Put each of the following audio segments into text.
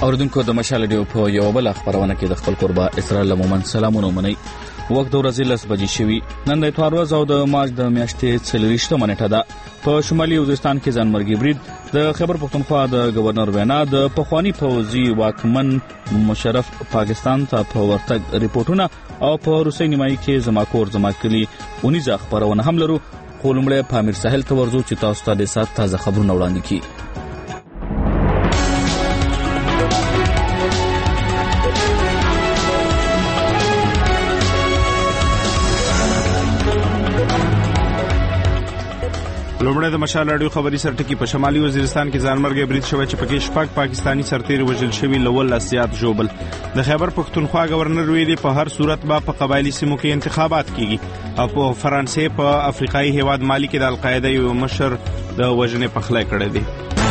اوردونکو د مشال ډیو په یو بل خبرونه کې د خپل قربا اسرائیل مومن سلامونه منئ. وخت د ورځې 10 بجې شوي. نن د اتوار ورځ او د مارچ د میاشتې 24 منټه ده. په شمالي وزیرستان کې ځانمرګي برید د خیبر پختونخوا د گورنر وینا د پخوانی پوځي واکمن مشرف پاکستان ته په ورتګ ریپورتونه او په روسي نیمایي کې زماکور زماکلي اونیزه خبرونه هم لرو. خو لومړی په امیر ساحل ته ورځو چې تاسو ته د سات تازه خبرونه وړاندې کړي. لومړی د مشال راډیو خبري سرټکی په شمالي وزیرستان کې ځانمرګي برید شوی چې پکې شپږ پاکستانی سرتیر وژل شوي لول اسیات جوبل. د خیبر پختونخوا گورنر ویلي په هر صورت به په قبایلی سیمو کې انتخابات کیږي. او په فرانسې په افریقایي هیواد مالی کې د القاعده یو مشر د وژنې پخلی کړی دی.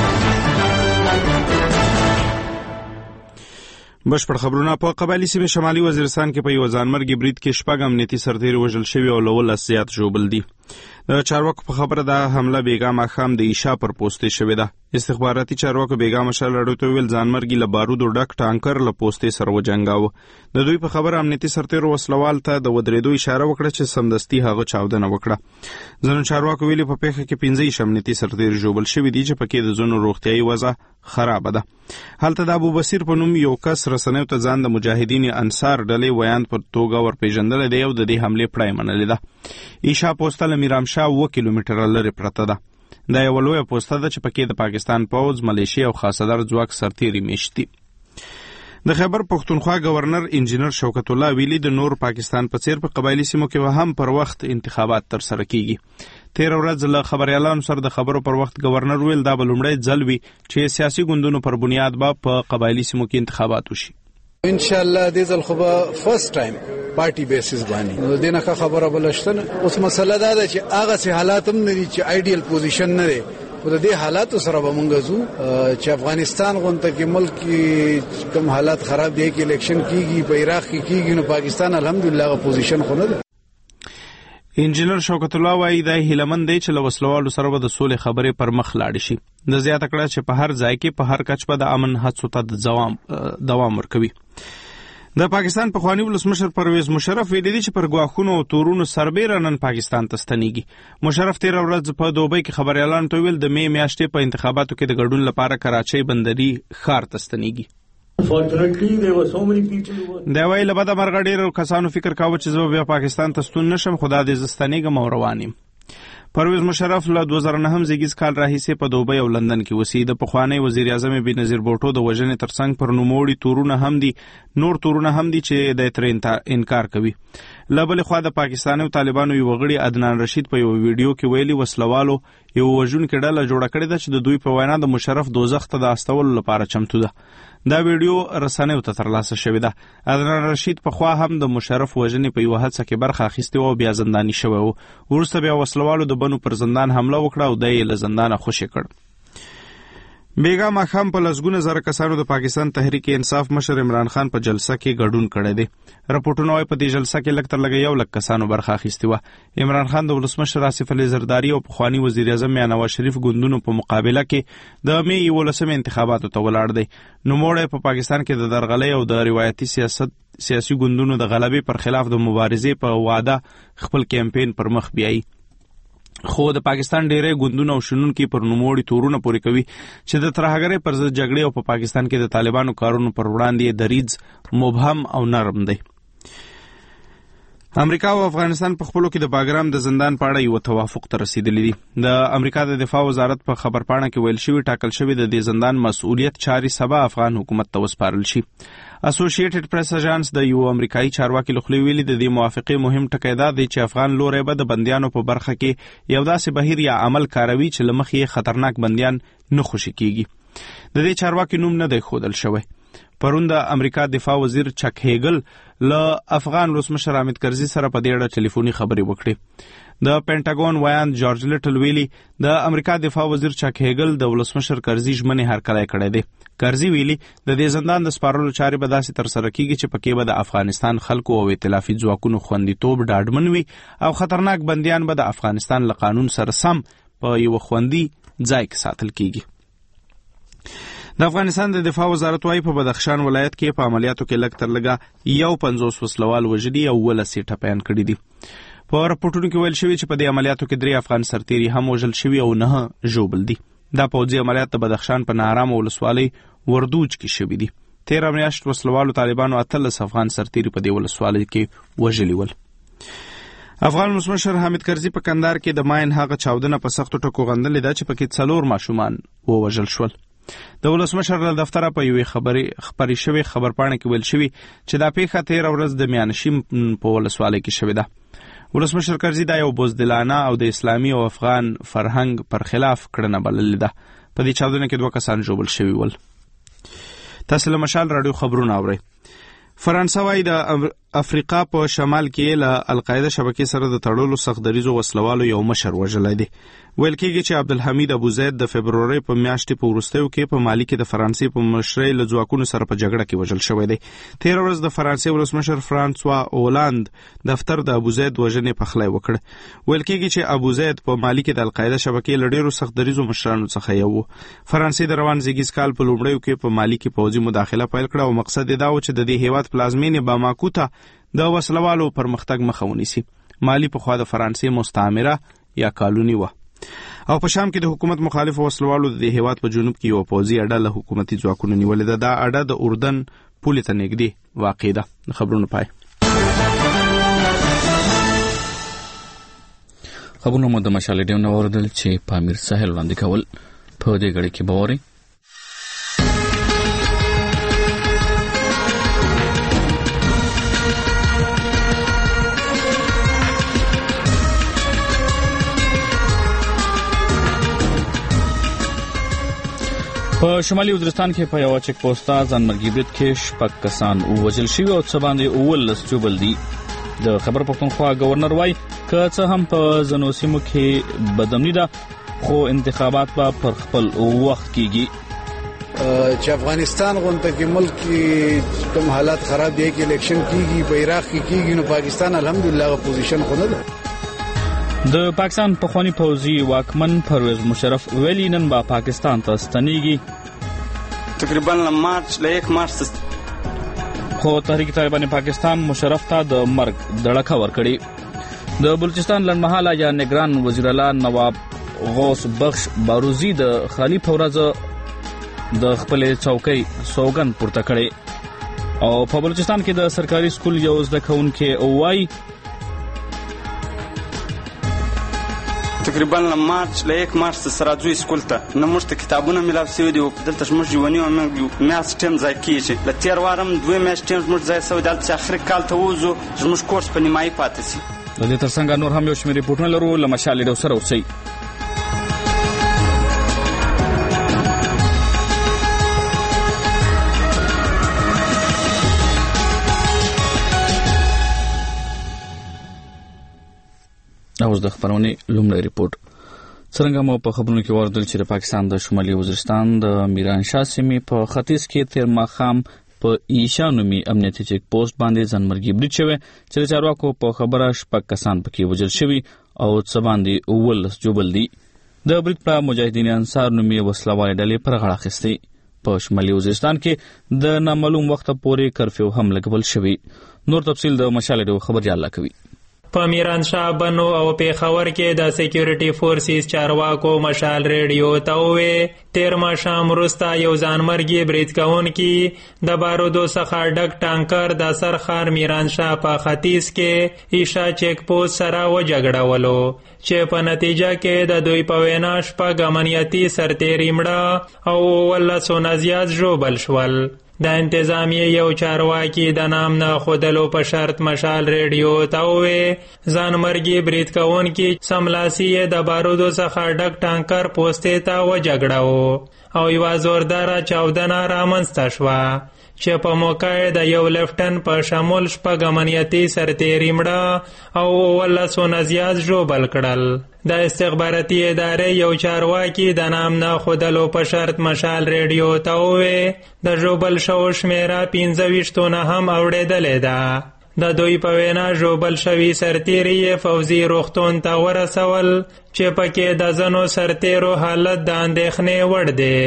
بشپړ خبرونه. په قبایلی سیمه شمالي وزیرستان کې په یو ځانمرګي برید کې شپږ امنیتي سرتیر وژل شوي او لول اسیات جوبل دي. د چارواکو په خبره ده حمله بیګا ماښام د عشاء پر پوسټې شوې ده. استخباراتي چارواکو بیګا مشال راډیو ته ویل ځانمرګي له بارودو ډک ټانکر له پوسټې سره وجنګاوه. د دوی په خبره امنیتي سرتیر وسلوال ته د ودرېدو اشاره وکړه چې سمدستي هغه چاودنه وکړه. ځینو چارواکو ویلي په پیښه کې 15 امنیتي سرتیر جوبل شوي دي چې پکې د ځینو روغتیايي وضع خراب ده. هلته د ابو بصیر په نوم یو کس رسنیو ته ځان د مجاهدین انصار ډلې ویاند پر توګه ورپېژندل دی او د دې حمله پړای منلې ده. عشاء پوسټه له میرامشاه 2 کیلومتره لرې پرته ده. دا یو لویه پوسټه ده چې پکې د پاکستان پوځ، ملیشیا او خاصدار ځواک سرتیري میشتي. د خیبر پختونخوا گورنر انجینر شوکت الله ویلي د نور پاکستان په څیر په قبایلی سیمو کې هم پر وخت انتخابات تر سره کیږي. 13 ورځ له خبريالانو سره د خبرو پر وخت گورنر ویل دا به لومړی ځل وي چې سیاسي ګوندونو پر بنیاد په قبایلی سیمو کې انتخابات وشي. ان شاء الله دې ځل خو به فرست ټایم پارټي بیسس باندې دینه کا خبره بلشتنه. اوس مسله دا ده چې هغه سه حالات هم نه دي چې آیډیل پوزیشن نه دی. خو د دې حالاتو سره به مونږ زو چې افغانستان غونته کې ملک کې کوم حالات خراب دي کې الیکشن کیږي، په عراق کې کیږي، نو پاکستان الحمدلله غو پوزیشن خو نه ده. انجینر شوکت الله وایي دا هیلمن دی چې له وسلوالو سره به د سولې خبرې پر مخ لاړې شي. د زیاته کړه چې په هر ځای کې په هر کچ به د امن هڅو ته دوام ورکوي. د پاکستان پخوانی ولسمشر پرویز مشرف ویلي دی چې پر ګواښونو او تورونو سربیره نن پاکستان ته ستنیږي. مشرف 13 ورځ په دوبۍ کې خبريالانو ته ویل د می میاشتې په انتخاباتو کې د ګډون لپاره کراچۍ بندري ښار ته ستنیږي. دا وایي له بده مرغه ډېرو کسانو فکر کاوه چې زه بیا پاکستان ته ستون نشم، خو دا د زستنیږم او روان یم. پرویز مشرف له 2009 زیږیز کال راهیسې په دوبۍ او لندن کې اوسي. د پخوانی وزیر اعظم بېنظیر بوټو د وژنې ترڅنګ پر نوموړي تورونه هم دي، نور تورونه هم دي چې د تر انکار کوي. له بلې خوا د پاکستان او طالبانو یو غړي عدنان رشید په یو ویډیو کې ویلي وسلوالو یو وژونکې ډله جوړه کړې ده چې د دوی په وینا د مشرف دوزخ ته د استولو لپاره چمتو ده. دا ویډیو رسنیو ته ترلاسه شوې ده. عدنان رشید په خوا هم د مشرف وژنې په یو هڅه کې برخه اخیستې او بیا زنداني شوی و. وروسته بیا وسلوالو د بنو پر زندان حمله وکړه او د یې له زندانه خوشي کړ. بیګا ماښام په لسګونه زره کسانو د پاکستان تحریک انصاف مشر عمران خان په جلسه کې ګډون کړی دی. راپورټونه وايي په دې جلسه کې لږ تر لږه 1 لک کسانو برخه اخیستې وه. عمران خان د ولسمشر آصف علي زرداري او پخوانی وزیر اعظم نواز شریف ګوندونو په مقابله کې د می 11 انتخاباتو ته ولاړ دی. نوموړی په پاکستان کې د درغلۍ او د روایتي سیاسي ګوندونو د غلبې پر خلاف د مبارزې په واده خپل کمپاین پر مخ بیایي. خو د پاکستان ډیری ګوندونه او شنونکي پر نوموړي تورونه پورې کوي چې د ترهګرۍ پر ضد جګړې او په پاکستان کې د طالبانو کارونو پر وړاندې دریځ مبهم او نرم دی. امریکا او افغانستان په خپلو کې د باګرام د زندان په اړه یو توافق ته رسیدلی دي. د امریکا د دفاع وزارت په خبرپاڼه کې ویل شوی ټاکل شوی د دې زندان مسؤلیت چارې سبا افغان حکومت ته وسپارل شي. اسوسییټډ پریس اژانس د یو امریکایي چارواکي لخوا ویلي د دې موافقې مهم ټکی دا دی چې افغان لوري به د بندیانو په برخه کې یو داسې بهیر یا عمل کاروي چې له مخې خطرناک بندیان نه خوشي کیږي. د دې چارواکي نوم نه دی ښودل شوی. پرون د امریکا دفاع وزیر چک هیګل له افغان ولسمشر حامد کرزي سره په دې اړه ټلیفوني خبرې وکړې. د پینټاګون ویاند جورج لیټل ویلي د امریکا دفاع وزیر چک هیګل د ولسمشر کرزي ژمنې هرکلی کړی دی. کرزي ویلي د دې زندان د سپارلو چارې به داسې ترسره کیږي چې پکې به د افغانستان خلکو او ائتلافي ځواکونو خوندیتوب ډاډمن وي او خطرناک بندیان به د افغانستان له قانون سره سم په یو خوندي ځای کې ساتل کیږي. د افغانستان د دفاع وزارت وايي په بدخشان ولایت کې په عملیاتو کې لږ تر لږه 50 وسلوال وژلي او 10 ټپیان کړي دي. په راپورټونو کې ویل شوي چې په دې عملیاتو کې 3 افغان سرتیري هم وژل شوي او 9 ژوبل دي. دا پوځي عملیات د بدخشان په نارام ولسوالۍ وردوج کې شوي دي. 13 میاشت وسلوالو طالبانو 13 افغان سرتیري په دې ولسوالۍ کې وژلي ول. افغان ولسمشر حامد کرزي په کندهار کې د ماین هغه چاودنه په سختو ټکو غندلې ده چې پکې 4 ماشومان ووژل شول. د ولسمشر له دفتره په یوې خبري شوې خبرپاڼه کې ویل شوي چې دا پیښه 13 ورځ د میانشین په ولسوالۍ کې شوې ده. ولسمشر کرزي دا یو بزدلانه او د اسلامي او افغان فرهنګ پر خلاف کړنه بللې ده. په دې چاودنه کې 2 کسان ژوبل شوي ول. تاسو له مشال رادیو خبرونه اورئ. فرانسه وايي د افریقا په شمال کې له القاعده شبکې سره د تړلو سختدریزو وسلوالو یو مشر وژلی دی. ویل کېږي چې عبدالحمید ابوزید د فبرورۍ په میاشتې په وروستیو کې په مالي کې د فرانسې په مشرۍ له ځواکونو سره په جګړه کې وژل شوی دی. 13 ورځ د فرانسې ولسمشر فرانسوا اولاند دفتر د ابوزید وژنې پخلی وکړ. ویل کېږي چې ابوزید په مالي کې د القاعده شبکې له ډېرو سختدریزو مشرانو څخه یو و. فرانسې د روان زیږیز کال په لومړیو کې په مالي کې پوځي مداخله پیل کړه او مقصد یې دا و چې د دې هیواد پلازمینې باماکو ته د وسلوالو پرمختګ مخه ونیسي. مالي پخوا د فرانسې مستعمره یا کالوني وه. او په شام کې د حکومت مخالف وسلوالو د هیواد په جنوب کې یو پوځي اډه له حکومتي ځواکونو نیولې ده. دا اډه د اردن پولې ته نږدې واقع ده. د خبرونو پای. خبرونه مو د مشال ډیو نه اوریدل چې په امیر ساحل وړاندې کول په دې غړي کې باوري. په شمالي وزیرستان کې په یو چک پوسټا ځانمرګي برید کې 6 کسان وژل شوي او څه باندې 19 ژوبل دي. د خبر پښتونخوا گورنر وايي که څه هم په ځینو سیمو کې بدامني ده خو انتخابات به پر خپل وخت کیږي. چې افغانستان غونډه کې ملک کې کوم حالات خراب دي کې الیکشن کیږي په عراق کې کیږي نو پاکستان الحمدلله پوزیشن خو نه ده. د پاکستان پخوانی پوځي واکمن پرویز مشرف ویلي نن به پاکستان ته ستنېږي. تقریبا له 1 مارچ خو تحریک طالبان پاکستان مشرف ته د مرګ دړکه ورکړي. د بلوچستان لنډمهاله یا نگران وزیر اعلی نواب غوث بخش باروزی د خالی پورزه د خپل چوکۍ سوګن پورته کړي او په بلوچستان کې د سرکاري سکول یو زده کوونکې وایي تقریبا له 1 مارچ سره ځوی سکول ته نه موږ ته کتابونه ملاو شوي دي. دلته موږ ژوندي او میاشت ټیم ځای کېږي. له تېر وارم 2 میاشتې ټیم موږ ځای شوی دلته چې آخري کال ته ووځو زموږ کورس په نیمایي پاتې شي. د دې ترڅنګ نور هم یو شمېر ریپورټونه لرو. له مشال ډیو سره اوسئ. اوس د خبرونې لومړی ریپورت. څرنګه مو په خبرونو کې واردل چې د پاکستان د شمالي وزیرستان د میرانشاه سیمې په ختیځ کې تیر ماښام په ایشا نومي امنیتي چیک پوسټ باندې ځانمرګي برید شوی چې د چارواکو په خبره 6 کسان پکې وژل شوي او څه باندې 19 ژوبل دي. د برید په مجاهدین انصار نومي وسلوالې ډلې پر غاړه اخیستې. په شمالي وزیرستان کې د نامعلوم وخت پورې کرفیو هم لګول شوی. نور تفصیل د مشال ډیو خبريال کوي. په میرانشاه بنو او پیښور کې د سکیورټي فورسز چارواکو مشال ریډیو ته وې تیر ماښام وروسته یو ځانمرګي برید کوونکي د بارودو څخه ډک ټانکر د سرخار میرانشاه په ختیځ کې ایشا چیک پوسټ سره وجګړولو چې په نتیجه کې د دوی په وینا 6 امنیتي سرتیري مړه او 19 زیات ژوبل شول. د انتظامیه یو چارواکي د نام نه خودلو په شرط مشال ریډیو ته وې ځانمرګي برید کوونکي سملاسي د بارودو څخه ډک ټانکر پوسټې ته وجګړاو او یوه زورداره چاودنه رامنځته شوه چې په موقع د یو لیفټن په شمول 6 امنیتي سرتیري مړه او 19 زیات ژوبل کړل. د استخباراتي ادارې یو چارواکي د نام نه خودلو په شرط مشال ریډیو ته وې د ژوبل شوو شمیره 25 نه هم اوریدلې ده. د دوی په وینا ژوبل شوي سرتیري فوزي روغتون ته ورسول چې پکې د ځینو سرتیرو حالت د اندېښنې وړ دی.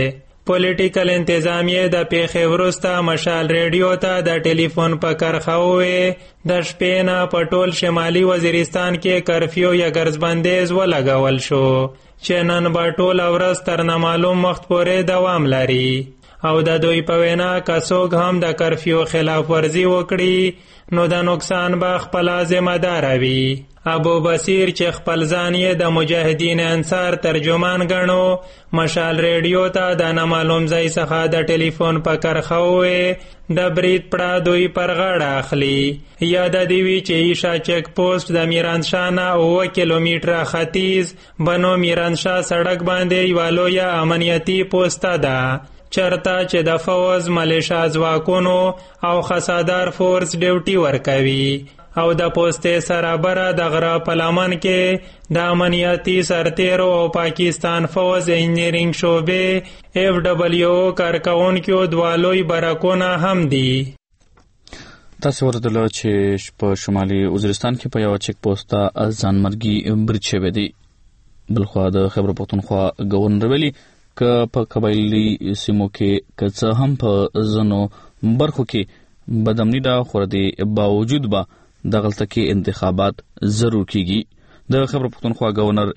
پولیټیکل انتظامیه د پیښې وروسته مشال ریډیو ته د ټلیفون په کرخه ووې د شپې نه په ټول شمالي وزیرستان کې کرفیو یا ګرځبندیز ولګول شو چې نن به ټوله ورځ تر نامعلوم وخت پورې دوام لري او د دوی په وینا که څوک هم د کرفیو خلاف ورزي وکړي نو د نقصان به خپله ذمه داره وي. ابو بصیر چې خپل ځان یې د مجاهدین انصار ترجمان ګڼو مشال ریډیو ته د نامعلوم ځای څخه د ټلیفون په کرخه ووې د برید پړه دوی پر غاړه اخلي یا د دې وي چې ایشا چیک پوسټ د میرانشاه نه 9 کیلومتره ختیځ بنو میرانشاه سړک باندې یوه لویه امنیتي پوسته ده چرته چې د فوز ملیشا ځواکونو او خسادار فورس ډیوټي ورکوي او د پوستې سره بره د غره په لمن کې د امنیتي سرتیرو او پاکستان فوز انجینرینګ شعبې FWO کارکونکو دوه لوی برکونه هم دي. تاسو ورته چې په شمالي وزیرستان کې په یو چک پوسټه ځانمرګي برید شوی دی. بلخوا د خیبر پختونخوا گورنر ویلي که په قبایلي سیمو کې که څه هم په ځینو برخو کې بدامني ده خو د باوجود به دغلته کې انتخابات ضرور کیږي. د خیبر پختونخوا گورنر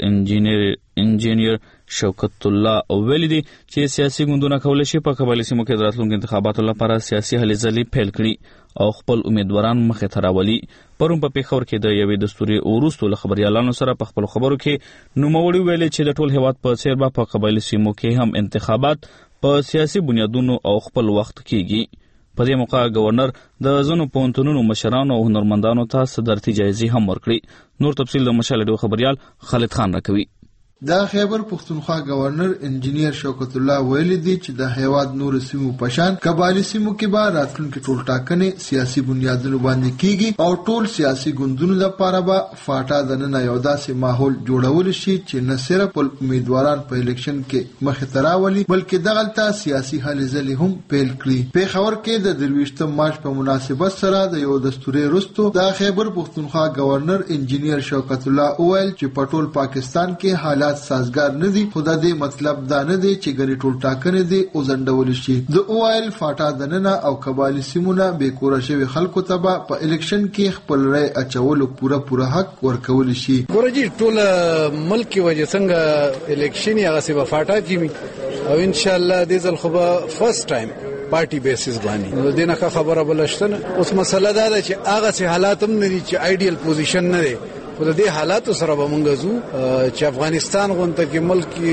انجینیر شوکت الله ویلي دي چې سیاسي ګوندونه کولی شي په قبایلي سیمو کې د راتلونکو انتخاباتو لپاره سیاسي هلې ځلې پیل کړي او خپل امیدواران مخې ته راولي. پرون په پیښور کې د یوې دستوري وروستو له خبريالانو سره په خپل خبرو کې نوموړي ویلي چې د ټول هیواد په څیر به په قبایلي سیمو کې هم انتخابات په سیاسي بنیادونو او خپل وخت کیږي. په دې موقع گورنر د ځینو پوهنتونونو مشرانو او هنرمندانو ته صدارتي جایزې هم ورکړي. نور تفصیل د مشال ریډیو خبريال خالد خان راکوي. د خیبر پختونخوا گورنر انجینیر شوکت الله ویلي دي چې د هیواد نور سیمو پشان قبایلی سیمو کې به راتلونکي ټول ټاکنې سیاسي بنیادونو باندې کیږي او ټول سیاسي ګوندونو لپاره به فاټا د نن یو داسې ماحول جوړول شي چې نه صرف امیدواران په الیکشن کې مخې ته راولي بلکې دغلته سیاسي هلې ځلې هم پیل کړي. پیښور کې د 23 مارچ په مناسبت سره د یو دستوري وروستو د خیبر پختونخوا گورنر انجینیر شوکت الله وویل چې په ټول پاکستان کې حالات سازگار نه دي خو د دې مطلب دا نه دی چې ګری ټول ټاکنې دي او ځنډول شي. د اوایل فاټا دننه او قبایلی سیمونه به کور شوی خلکو ته په الیکشن کې خپل رای اچولو پوره حق ورکول شي. ګورجی ټول ملک وجه څنګه الیکشن هغه سی په فاټا کې او ان شاء الله د ځل خو فرست ټایم پارټي بیسس باندې دینه کا خبره بلشتنه اوس مسله دا ده چې هغه سي حالات هم نه دي چې آیډیل پوزیشن نه دي خو د دې حالاتو سره به مونږ زو چې افغانستان غونته کې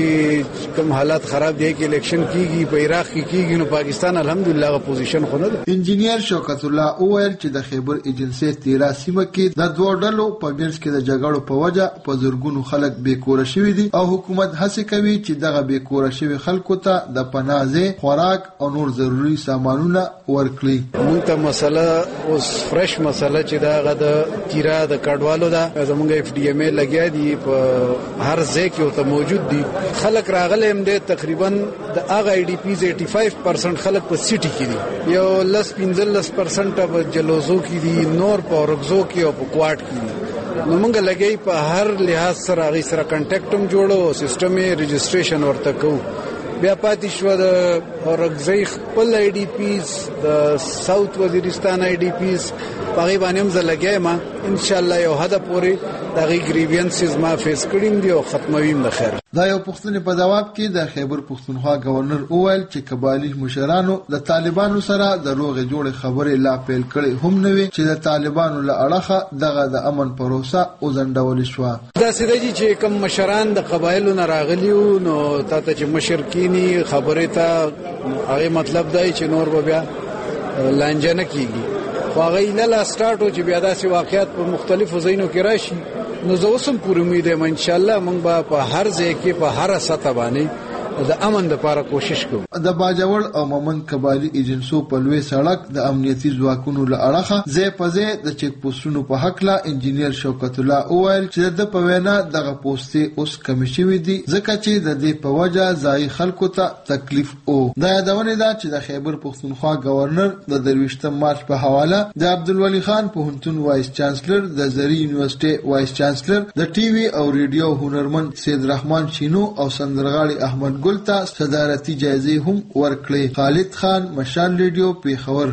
ملک کوم حالات خراب دي کې الیکشن کیږي په عراق کې کیږي نو پاکستان الحمدلله غو پوزیشن خو نه ده. انجینیر شوکت الله وویل چې د خیبر ایجنسی 13 سیمه کې د دوه ډلو په منځ کې د جګړو په وجه په زرګونو خلک بیکوره شوي دي او حکومت هڅه کوي چې دغه بیکوره شوي خلکو ته د پناه خوراک او نور ضروري سامانونه ورکړي. مونږ ته مسله اوس فرش مسله چې دا د تیرا د کډوالو ده زمونږ FDMA لګیا دي په هر ځای کې او ته موجود دي خلک راغلي هم دي تقریبا د هغه IDPs 85% خلک په سټي کې دي یو 15% په جلوزو کې دي نور په اورګزو کې او په کوارټ کې دي نو موږ لګي په هر لحاظ سره غي سره کانټیکټ هم جوړو سیستم یې رجسټریشن ورته کوو. بیا پاتې شو د اورګزي خپل IDPs د ساوث وزیرستان IDPs پغی باندې هم زلګی ما ان شاء الله یو هدا پوری دغه گریوینسز ما فیس کړم دی او ختمویم د خیر. دا یو پښتني په جواب کې د خیبر پختونخوا گورنر اویل چې قبایلی مشرانو د طالبانو سره د روغ جوړ خبرې لا پیل کړي هم نه وي چې د طالبانو له اړخه دغه د امن پروسه او ځنډول شو. دا سیدي چې کوم مشران د قبایلو نه راغلیو نو تاسو چې مشرکینی خبره ته هغه مطلب دی چې نور بیا لانجه نه کیږي خو هغه نه سٹارټو چې بیا داسې واقعیات په مختلفو ځایونو کې راشي نو زه اوسم پوره امید یم ان شاء الله موږ به په هر ځای کې په هر سطح باندې د امن لپاره کوشش کوو. د باجوړ او مومند قبایلی ایجنسو په لوی سړک د امنیتي ځواکونو له اړخه ځای په ځای د چک پوسټونو په حق لا انجینیر شوکت الله اویل چې د په وینا دغه پوسټي اوس کم شوي دي ځکه چې د دې په وجه ځای خلکو ته تکلیف او دا یادونه ده چې د خیبر پختونخوا گورنر د 23 مارچ په حواله د عبدالولي خان پوهنتون وایس چانسلر د زری یونیورسيټي وایس چانسلر د ټي وي او ریډیو هنرمند سید رحمان شینو او سندرغاړي احمد ګل ته صدارتي جایزې هم ورکړې. خالد خان، مشال ریډیو، پیښور.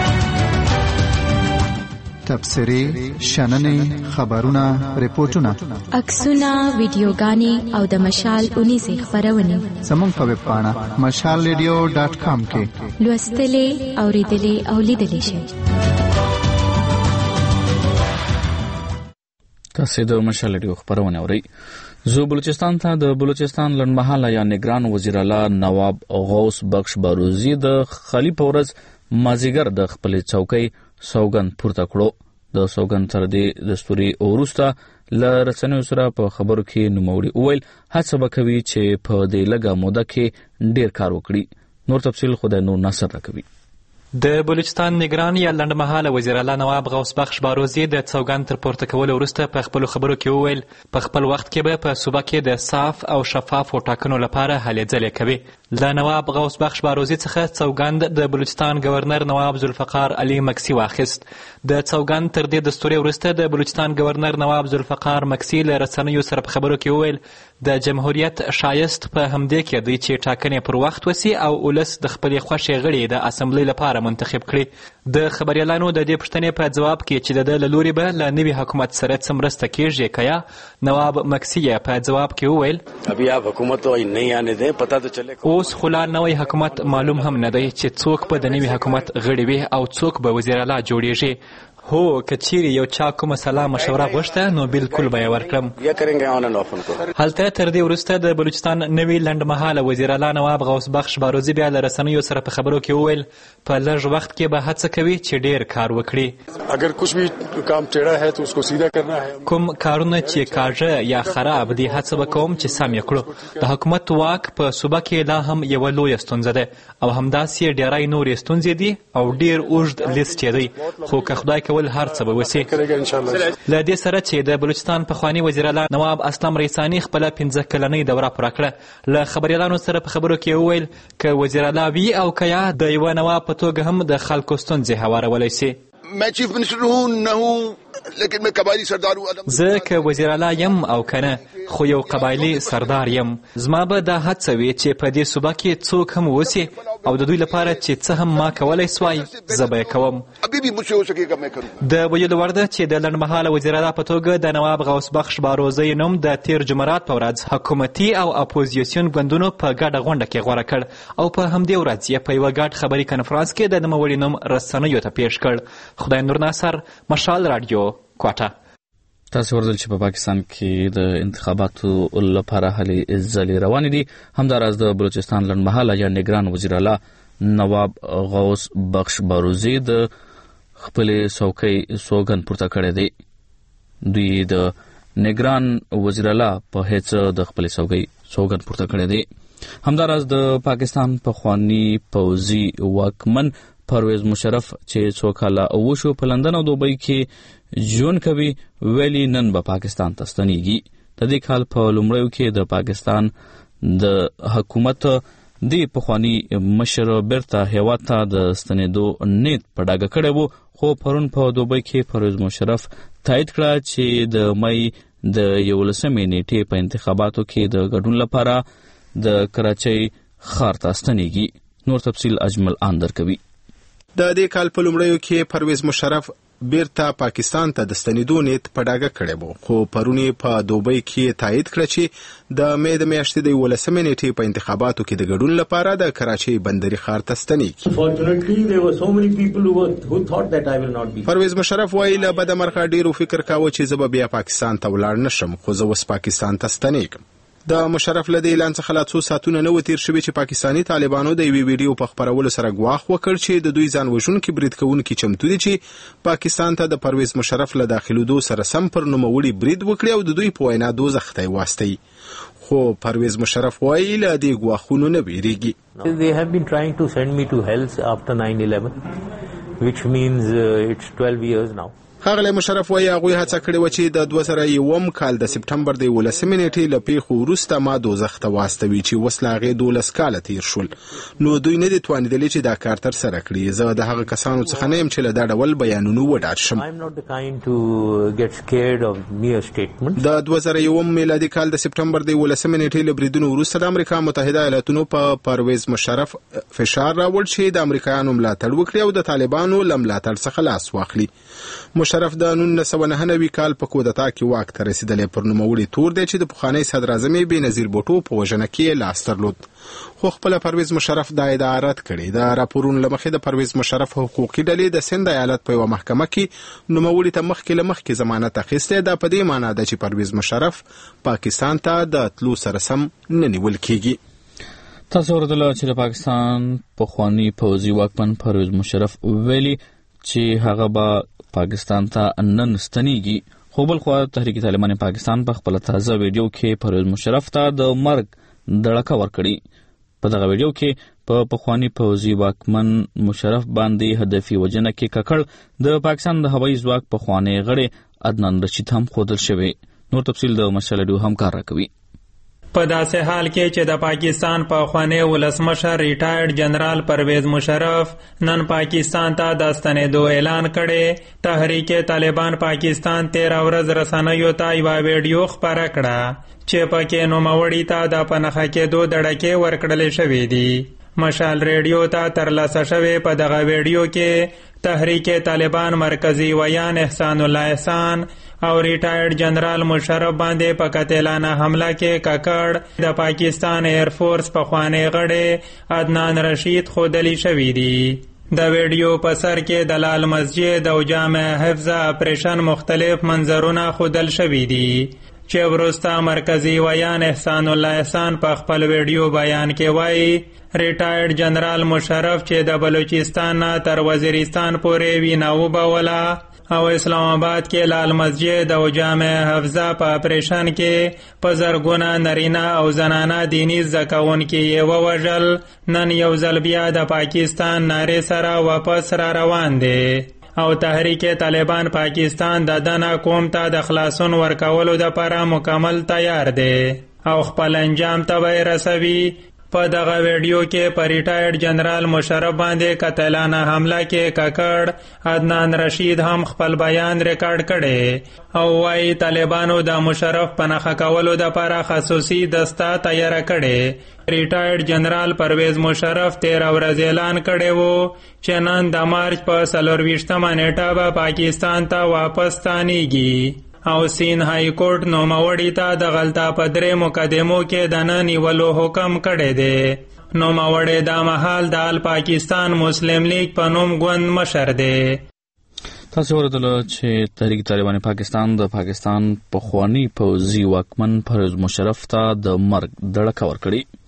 تبصرې، شننې، خبرونه، ریپورتونه، عکسونه، ویډیوګانې او د مشال اونیزې خپرونې زموږ په ویب پاڼه mashalradio.com کې لوستلې، اوریدلې او لیدلې شئ. تاسو د مشال ریډیو خبرونه اورئ. زه بلوچستان ته د بلوچستان لنډمهاله یا نگران وزیر اعلی نواب غوث بخش باروزی د خلی په ورځ مازیګر د خپل چوکۍ سوګند پورته کړو. د سوګند تر دې دستوري وروسته له رسنیو سره په خبرو کې نوموړي وویل هڅه به کوي چې په دې لږه موده کې ډیر کار وکړي. نور تفصیل خدای نور نصر راکوي. د بلوچستان نگران یا لنډمهاله وزیر اعلی نواب غوث بخش باروزی د سوګند تر پورته کولو وروسته په خپلو خبرو کې وویل په خپل وخت کې به په صوبه کې د صاف او شفافو ټاکنو لپاره هلې ځلې کوي. له نواب غوث بخش باروزی څخه سوګند د بلوچستان گورنر نواب ذوالفقار علي مکسی واخیست. د سوګند تر دې دستوري وروسته د بلوچستان گورنر نواب ذوالفقار مکسی له رسنیو سره په خبرو کې وویل د جمهوریت شایست په همدې کې دی چې ټاکنې پر وخت وسی او ولس د خپلې خوښې غړي د اسمبلی لپاره منتخب کړي. د خبريالانو د دې پوښتنې په جواب کې چې د له لوري به له نوي حکومت سره څه مرسته کیږي کیا نواب مکسی په جواب کې وویل ابي آپ حکومت تو نه آنے دیں پتہ تو چلے اوس خلا نوې حکومت معلوم هم نه دی چې څوک به د نوي حکومت غړي وي او څوک به وزیر اعلی جوړیږي. هو کچيري یو چا کومه سلا مشوره غوښته نو بالکل به یې ورکړم. یا کریں گے آن اینڈ آف ان کو. هلته تر دې وروسته د بلوچستان نوي لنډمهاله وزیر اعلی نواب غوث بخش باروزی بیا له رسنیو سره په خبرو کې وویل په لږ وخت کې به هڅه کوي چې ډیر کار وکړي. اگر کچھ بھی کام ټیڑا ہے تو اس کو سیدھا کرنا ہے. کوم کارونه چې کاږه یا خراب دي هڅه وکوم چې سم یې کړو. د حکومت واک په صوبه کې لا هم یو لوی ستونزه ده او همداسې ډیرای نورې ستونزې دي او ډیر اوږد لیست دی خو که خدای کول هر څه به وسی. له دې سره چې د بلوچستان پخوانی وزیر اعلی نواب اسلم ریسانی خپل 15 کلنۍ دوره پوره کړه. له خبريالانو سره په خبرو کې وویل ک وزیر اعلی وی او کیا د یو نواب په توګه هم د خلکو ستونزې هوارولای شي. मैं chief minister हूँ न हूँ लेकिन मैं कबायली सरदार हूँ. زه که وزیر اعلی یم او کنه خو یو قبایلی سردار یم. زما به دا هڅه وي چې په دې صوبه کې څوک هم وسی او د دوی لپاره چې څه هم ما کولای سوای زه به یې کوم. د ویلو وړ ده چې د لنډمهاله وزیر اعلی په توګه د نواب غوث بخش باروزی نوم د تیر جمعرات په ورځ حکومتي او اپوزیسیون ګوندونو په ګډه غونډه کې غوره کړ او په همدې ورځ یې په یوه ګډ خبري کنفرانس کې د نوموړي نوم رسنیو ته پیش کړ. خدای نور ناصر، مشال رادیو، کوټه. تاسو ورزل چې په پاکستان کې د انتخاباتو لپاره هلې ځلې روانې دي. همداراز د بلوچستان لنډمهاله یا نگران وزیر اعلی نواب غوث بخش باروزی د خپلې څوکۍ سوګند پورته کړی دی. دوی د نگران وزیر اعلی په هیڅ د خپلې څوکۍ سوګند پورته کړی دی. همداراز د پاکستان پخوانی پوځي واکمن پرویز مشرف چې څو کاله وشو په لندن او دوبۍ کې ژوند کوي ویلي نن به پاکستان ته ستنیږي. د دې کال په لومړیو کې د پاکستان د حکومت د پخوانی مشر بیرته هیواد ته د ستنېدو نیت په ډاګه کړی وو خو پرون په دوبۍ کې پرویز مشرف تایید کړه چې د مې د 11 نیټې په انتخاباتو کې د ګډون لپاره د کراچۍ ښار ته ستنیږي. نور تفصیل اجمل اندر کوي. د دې کال په لومړیو کې پرویز مشرف بیرته پاکستان ته د ستنېدو نیت په ډاګه کړی وو خو پرون په دوبۍ کې تایید کړه چې د مې د میاشتې د 11 نیټې په انتخاباتو کې د ګډون لپاره د کراچۍ بندري ښار ته ستنیږي. پرویز مشرف وایي له بده مرغه ډیرو فکر کاوه چې زه به بیا پاکستان ته ولاړ نشم خو زه اوس پاکستان ته ستنېږم. د مشرف له دې اعلان څخه لا څو ساعتونه نه و تیر شوي چې پاکستاني طالبانو د یوې ویډیو په خپرولو سره ګواښ وکړ چې د دوی ځان وژونکي برید کوونکي چمتو دي چې پاکستان ته د پرویز مشرف له داخلېدو سره سم پر نوموړي برید وکړي او د دوی په وینا دوزخ ته یې واستوي. خو پرویز مشرف وایي له دې ګواښونو نه ویریږي. They have been trying to send me to hell after 9/11 which means it's 12 years now. ښاغلی مشرف وایي هغوی هڅه کړې وه چې د 2001 کال د سپټمبر د 11 نیټې له پیښو وروسته ما دوزخ ته واستوي چې اوس له هغې 12 کاله تیر شول، نو دوی نه دي توانېدلي چې دا کار ترسره کړي. زه د هغه کسانو څخه نه یم چې له دا ډول بیانونو وډار شم. د 2001 میلادي کال د سپټمبر د 11 نیټې له بریدونو وروسته د امریکا متحده ایالاتونو په پرویز مشرف فشار راوړ چې د امریکایانو ملاتړ وکړي او د طالبانو له ملاتړ څخه لاس واخلي. مشرف د 1999 کال په کودتا کې واک ته رسیدلی پر نوموړي تور دی چې د پخوانی صدر اعظم بېنظیر بوټو په وژنه کې لاس درلود، خو خپله پرویز مشرف دا ادعا رد کړې. د راپورونو له مخې د پرویز مشرف حقوقي ډلې د سند ایالت په یوه محکمه کې نوموړي ته مخکې له مخکې ضمانت اخیستی. دا په دې معنا ده چې پرویز مشرف پاکستان ته د تلو سره سم نه نیول کېږي. تاسو اورېدله چې د پاکستان پخوانی پوځي واکمن پرویز مشرف ویلي چې هغه به پاکستان ته نن ستنیږي، خو بل خوا تحریک طالبان پاکستان په خپل تازه ویډیو کې پرویز مشرف ته د مرګ دړکه ورکړي. په دغه ویډیو کې په پخوانی پوځي واکمن مشرف باندې هدفي وژنه کې ککړ د پاکستان د هوایي ځواک پخوانی غړی عدنان رشید هم ښودل شوی. نور تفصیل د مشال ډیو همکار راکوي. په داسې حال کې چې د پاکستان پخوانی ولسمشر ریټایرډ جنرال پرویز مشرف نن پاکستان ته د ستنېدو اعلان کړی، تحریک طالبان پاکستان 13 ورځ رسنیو ته یوه ویډیو خپره کړه چې پکې نوموړي ته د پنخه کېدو دړکې ورکړلې شوې دي. مشال ریډیو ته ترلاسه شوې په دغه ویډیو کې تحریک طالبان مرکزی ویان احسان الله احسان او ریټایرډ جنرال مشرف باندې په قاتلانه حمله کې ککړ د پاکستان ایر فورس پخوانی غړی عدنان رشید ښودلی شوي دي. د ویډیو په سر کې د لال مسجد او جامع حفظ اپریشن مختلف منظرونه ښودل شوي دي چې وروسته مرکزی ویان احسان الله احسان په خپل ویډیو بیان کې وایي ریټایرډ جنرال مشرف چې د بلوچستان نه تر وزیرستان پورې وینا وبوله او اسلام آباد کې لال مسجد او جامع حفظه په اپریشن کې په زرګونه نرینه او زنانه دیني زده کوونکي یې ووژل. نن یو ځل بیا د پاکستان نارې سره واپس را روان دی او تحریک طالبان پاکستان د دنا قوم ته د خلاصون ورکولو لپاره مکمل تیار دی او خپل انجام ته رسوي. په دغه ویډیو کې په ریټایرډ جنرال مشرف باندې قاتلانه حمله کې ککړ عدنان رشید هم خپل بیان ریکارډ کړي او وايي طالبانو د مشرف په نښه کولو لپاره خصوصي دسته تیاره کړي. ریټایرډ جنرال پرویز مشرف 13 ورځې اعلان کړی وو چې نن د مارچ په 24 نیټه به پاکستان ته واپس ستانیږي او سین های کورټ نوموړي ته د غلطه په 3 مقدمو کې د نه نیولو حکم کړی دی. نوموړی دا مهال د آل پاکستان مسلم لیگ په نوم ګوند مشر دی. تاسو اورېدله چې تحریک طالبان پاکستان د پاکستان پخوانی پوځي واکمن پرویز مشرف ته د مرګ دړکه ورکړي.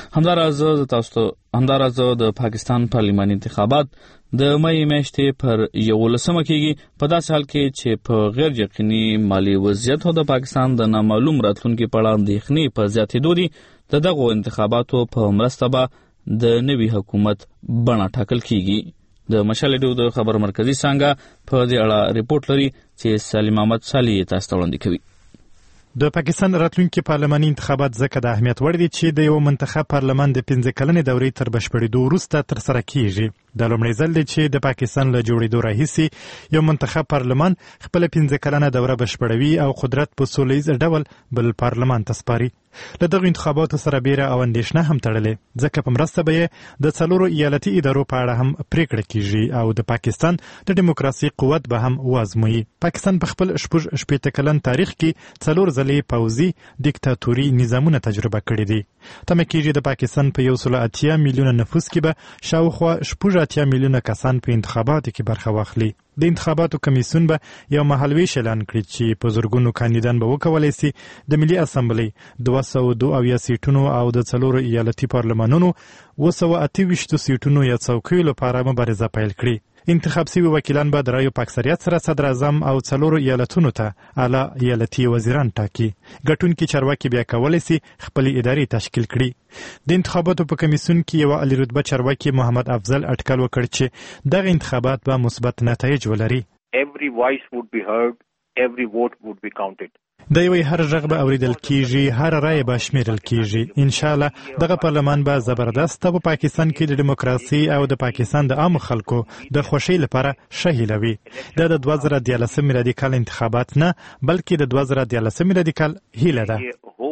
همداراز د پاکستان پارلماني انتخابات د مې میاشتې پر 11 کېږي، په داسې حال کې چې په غیر یقیني مالی وضعیت او د پاکستان د نامعلوم راتلونکي په اړه اندېښنې په زیاتېدو دي. د دغو انتخاباتو په مرسته به د نوي حکومت بڼه ټاکل کېږي. د مشال ډیو د خبر مرکزی څنګه په دې اړه ریپورت لري چې سلیم احمد صالح تاسو ته وړاندې کوي. د پاکستان راتلونکي پارلماني انتخابات ځکه د اهمیت وړ دي چې د یو منتخب پارلمان د 15 کلنې دورې تر بشپړېدو وروسته ترسره کیږي. د لومړي ځل دی چې د پاکستان له جوړېدو راهیسې یو منتخب پارلمان خپل 15 کلنه دوره بشپړوي او قدرت په سولیز ډول بل پارلمان ته سپاري. له دغو انتخاباتو سره بیره او اندېښنه هم تړلې، ځکه په مرسته به یې د 4 ایالتي ادارو په اړه هم پریکړه کیږي او د پاکستان د ډیموکراسي قوت به هم وازموي. پاکستان په خپل 16 کلن تاریخ کې 4 ځلې پوځي دیکتاتوري نظامونه تجربه کړي دي. تمه کیږي د پاکستان په 180 میلیونه نفوس کې به شاوخوا 80 میلیونه کسان په انتخاباتو کې برخه واخلي. د انتخاباتو کمیسیون به یو مهالویش اعلان کړي چې په زرګونو کاندیدان به وکولی سي د ملي اسمبلی 202 سیټونو او د 4 ایالتي پارلمانونو 228 سیټونو یا څوکیو لپاره مبارزه پیل کړي. انتخاب شوي وکیلان به د رایو په اکثریت سره صدر اعظم او 4 ایالتونو ته اعلی ایالتي وزیران ټاکي. ګټونکي چارواکي بیا کولی سي خپلې ادارې تشکیل کړي. د انتخاباتو په کمیسیون کې یو عالی رتبه چارواکي محمد افضل اټکل وکړ چې دغه انتخابات به مثبت نتایج ولري. every voice would be heard, every vote would be counted. د یوې هر غږ به اوریدل کیږي، هر رایه به شمیرل کیږي. ان شاء الله دغه پارلمان به زبردست په پاکستان کې د دیموکراسي او د پاکستان د عام خلکو د خوشی لپاره ښه هیله وي. دا د 2013 میلادي کال انتخابات نه بلکې د 2013 میلادي کال هیله ده.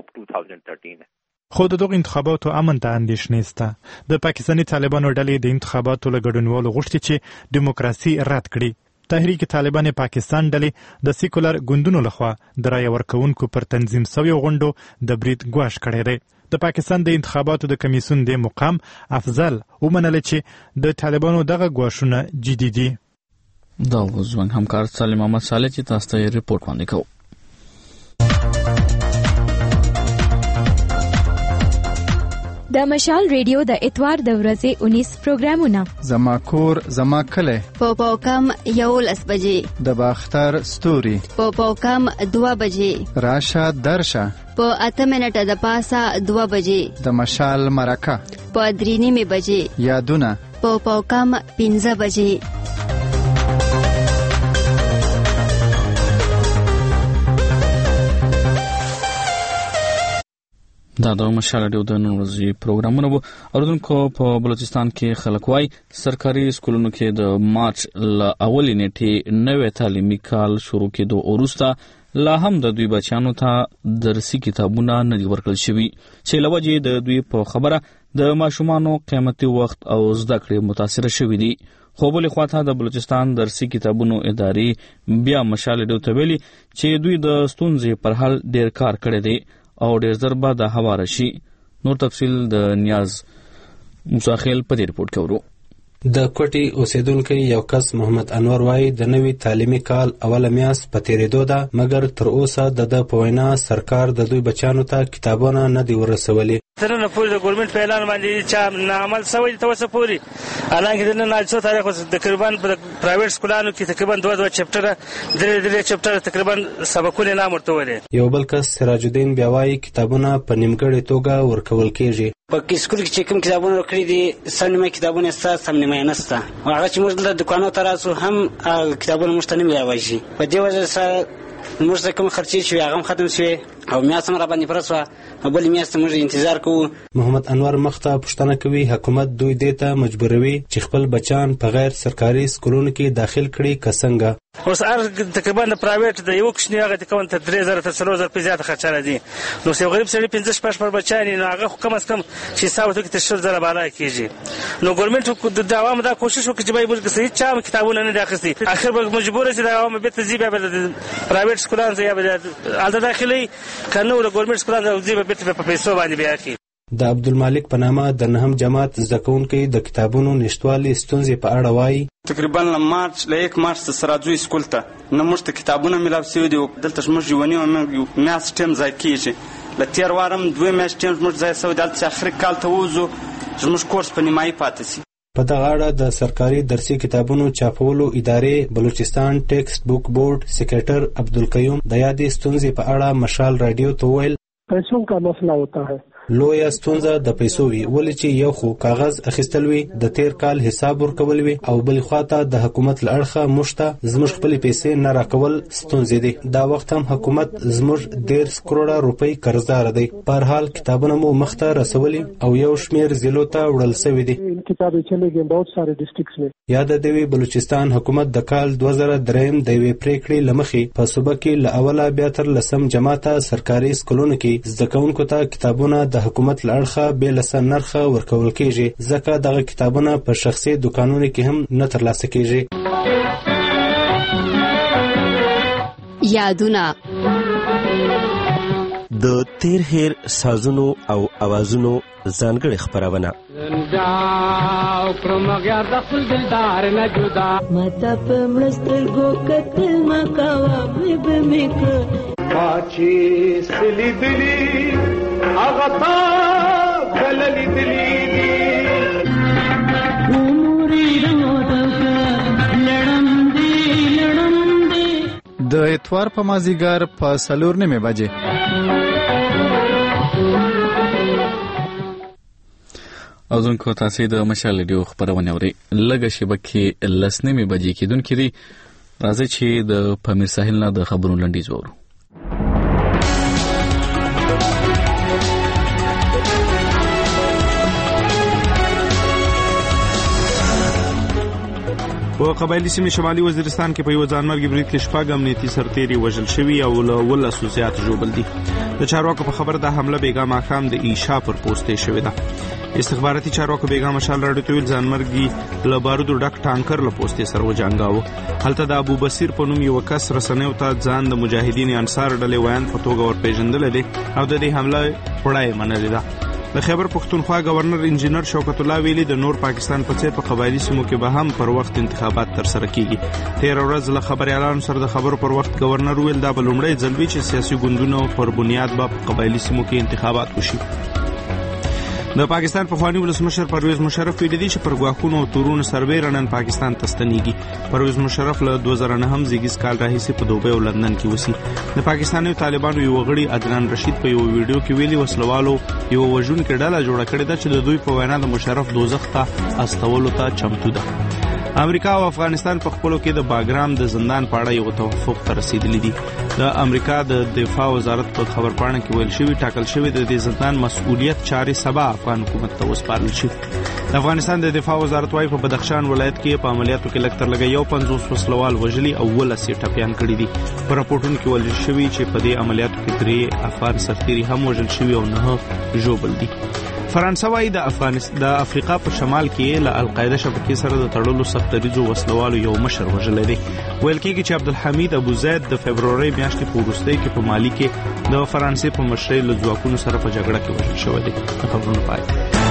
خو د دغه انتخاباتو امن ته اندېښنې شته. د پاکستاني طالبانو ډلې د انتخاباتو له ګډونوالو غوښتي چې دیموکراسي رد کړي. تحریک طالبان پاکستان ډلې د سیکولر ګوندونو لخوا د رایه ورکوونکو پر تنظیم شویو غونډو د برید ګواښ کړی دی. د پاکستان د انتخاباتو د کمیسیون د مقام افضل ومنله چې د طالبانو دغه ګواښونه جدي دي. دا و زموږ همکار سالم احمد صالح چې تاسو ته ریپورت وړاندې کوو. د مشال ریډیو د اتوار د ورځې 19 پروګرامونه: زما کور زما کلی، په پاوکم 11 بجې، د باختر ستوري، په پاوکم 2 بجې، راشه درشه، په 8 منټه د پاسه 2 بجې، د مشال مرکه په 3:30 بجې، یادونه په پاوکم 15 بجې. دا د مشال ریډیو د نن ورځې پروګرامونه وو. اوریدونکو په بلوچستان کې خلک وايي سرکاري سکولونو کې د مارچ ل اولې نیټې نوې تعلیمي کال شروع کېدو وروسته لا هم د دوی بچیانو ته درسي کتابونه نه دي ورکړل شوي چې له وجې د دوی په خبره د ماشومانو قیمتي وخت او زده کړې متاثره شوي دي. خو بلې خواته د بلوچستان درسي کتابونو ادارې بیا مشال ریډیو ته ویلي چې دوی د ستونزې پر حل ډیر کار کړی دی او ډیر زر به د هواره شي. نور تفصیل د نیاز مساخیل په دې رپورټ کې ورو. د کوټي اوسیدونکو یو کس محمد انور وایي د نوي تعلیمي کال اوله میاشت په تیریدو ده، مګر تر اوسه د په وینا سرکار د دوی بچیانو ته کتابونه نه دي ورسولي. تر نن پورې د ګورنمنت په اعلان باندې چې عمل شوی دی تاسو پوری الانګه د نن څو تاریخ تقریبا په پرایویټ سکولانو کې تقریبا 2 چپټر درې چپټر تقریبا سبقونه نه مرته ولې. یو بل کس سراج الدین بیا وایي کتابونه په نیمګړې توګه ورکول کیږي. په سکول کې چې کوم کتابونه ورکړي دي سمنیمه کتابونه ستاسو سمنیمه نه ستا او هغه چې موږ د دکانو ته راسو هم کتابونه موږ ته نه ملایوي. په دې وجه سره موږ کوم خرچې شوي هغه ختم شوي او میاشت هم را باندې پرسوه او بلې میاشت موږ انتظار کوو. محمد انور مخته پوښتنه کوي حکومت دوی دې ته مجبوروي چې خپل بچان په غیر سرکاري سکولونو کې داخل کړي که څنګه. اوس تقریبا د پرایویټ د یو کوچني هغه تقریبا 3000 تر 4000 په زیاته خرچه دي. نو یو غریب سړی 15 پر بچانی نو هغه کم از کم 600 کې تر 10000 بالا کیږي. نو ګورنمنت د عوامو دا کوشش وکړي چې به موږ صحیح چا کتابونه نه داخستي اخر به مجبور شي د عوامو به تزيب به پرایویټ سکولانو یا به الته داخلي کنه د ګورنمنت سکولانو زیبه به په پیسو باندې بیا کی. د عبدالمالک په نامه د 9م جماعت زده کوونکي د کتابونو نشټوالي ستونزې په اړه وایي تقریبا له 1 مارچ سره دوی سکول ته نه موږ ته کتابونه ملاو شوي دي. دلته موږ ژوندي او میاشت ټیم ځای کېږي له تیر وارم 2 میاشتې ټیم موږ ځای شوی دلته اخر کال ته وځو زموږ کورس په نیمایي پاتې شي. په دغه اړه د سرکاري درسي کتابونو چاپولو ادارې بلوچستان ټیکسټ بک بورډ سیکریټر عبدالقیوم د یادې ستونزې په اړه مشال رادیو ته ویل پیسوں کا مسئلہ ہوتا ہے. لویه ستونزه د پیسو وی ولې چې یو خو کاغذ اخیستل وي د تیر کال حساب ورکول وي او بل خواته د حکومت لړخه مشته زموږ خپل پیسې نه راکول ستونزې دي. دا وخت هم حکومت زموږ 1.5 کروڑه روپۍ قرضدار دی. په هر حال کتابونه مو مخته رسولي او یو شمیر ضلعو ته وړل شوي دي. کتابیں چلے گئے بہت سارے ډسټریکټس میں. یاد دی بلوچستان حکومت د کال 2003 د یوې پریکړې لمخې په صوبه کې له اوله بیا تر 10م جماعت سرکاري سکولونو کې زده کوونکو ته کتابونه د حکومت لړخه به لسن نرخه ورکول کیږي ځکه دغه کتابونه په شخصي دکانونو کې هم نه ترلاسه کیږي. یادونه د تیر هیر سازونو او اوازونو ځانګړي خبرونه زنجاو پرمغیار د خپل دلدار نه جدا ماته په مستر گو کتل مکاوا به میک پاچی سلی دلی اغتا کللی دلی دی عمری رودک لړم دی د اتوار په مازیګر په 4:30 بجې او ځونکو تاسو د مشال ریډیو خبرونه اورئ. لږه شیبه کې 10:30 بجې کېدونکې دي. راځي چې د پامیر ساحل نه د خبرونو لنډیز وورو. په قبایلی سیمې شمالي وزیرستان کې په یو ځانمرګي برید کې شپږ امنیتي سرتیري وژل شوي او له 12 زیات ژوبل دي. د چارواکو په خبر د حمله بیګا ماښام د عشاء پر پوسټ شوې ده. استخباراتي چارواکو بیګا مشال راډیو ته ویل ځانمرګي له بارودو ډک ټانکر له پوسټ سره وجنګاوه. هلته د ابو بصیر په نوم یو کس رسنیو ته ځان د مجاهدین انصار ډلې ویان په توګه ورپېژندل دي او د دې حمله وړاندې منلې ده. د خیبر پښتونخوا گورنر انجینر شوکت الله ویلي د نور پاکستان په څیر په قبایلی سیمو کې به هم پر وخت انتخابات ترسره کیږي. 13 ورځ له خبريالانو سره د خبرو پر وخت گورنر ویل دا به لومړی ځل وي چې سیاسي ګوندونو پر بنیاد په قبایلی سیمو کې انتخابات وشي. د پاکستان پخوانی ولسمشر پرویز مشرف ویلي دي چې پر ګواښونو او تورونو سربېره نن پاکستان ته ستنېږي. پرویز مشرف له 2009 زیږیز کال راهیسې په دوبۍ او لندن کې اوسي. د پاکستاني طالبانو یو غړي عدنان رشید په یو ویډیو کې ویلي وسلوالو یو وژونکې ډله جوړه کړې ده چې د دوی په وینا د مشرف دوزخ ته استولو ته چمتو ده. امریکا او افغانستان په خپلو کې د باګرام د زندان په اړه یو توافق ته رسیدلی دي. د امریکا د دفاع وزارت په خبرپاڼه کې ویل شوی ټاکل شوی د دې زندان مسؤلیت چارې سبا افغان حکومت ته وسپارل شي. د افغانستان د دفاع وزارت وايي په بدخشان ولایت کې په عملیاتو کې لږ تر لږه 50 وسلوال وژلي او 12 ټپيان کړي دي. په راپورټونو کې ویل شوی چې په دې عملیاتو کې 3 افغان سرتیري هم وژل شوي او 9 ژوبل دي. فرانسه وايي د افریقا په شمال کې له القاعده شبکې سره د تړلو سختریزو وسلوالو یو مشر وژلی دی. ویل کېږي چې عبدالحمید ابو زید د فبرورۍ میاشتې په وروستۍ کې په مالي کې د فرانسې په مشرۍ له ځواکونو سره په جګړه کې وژل شوی دی. خبرونه پای.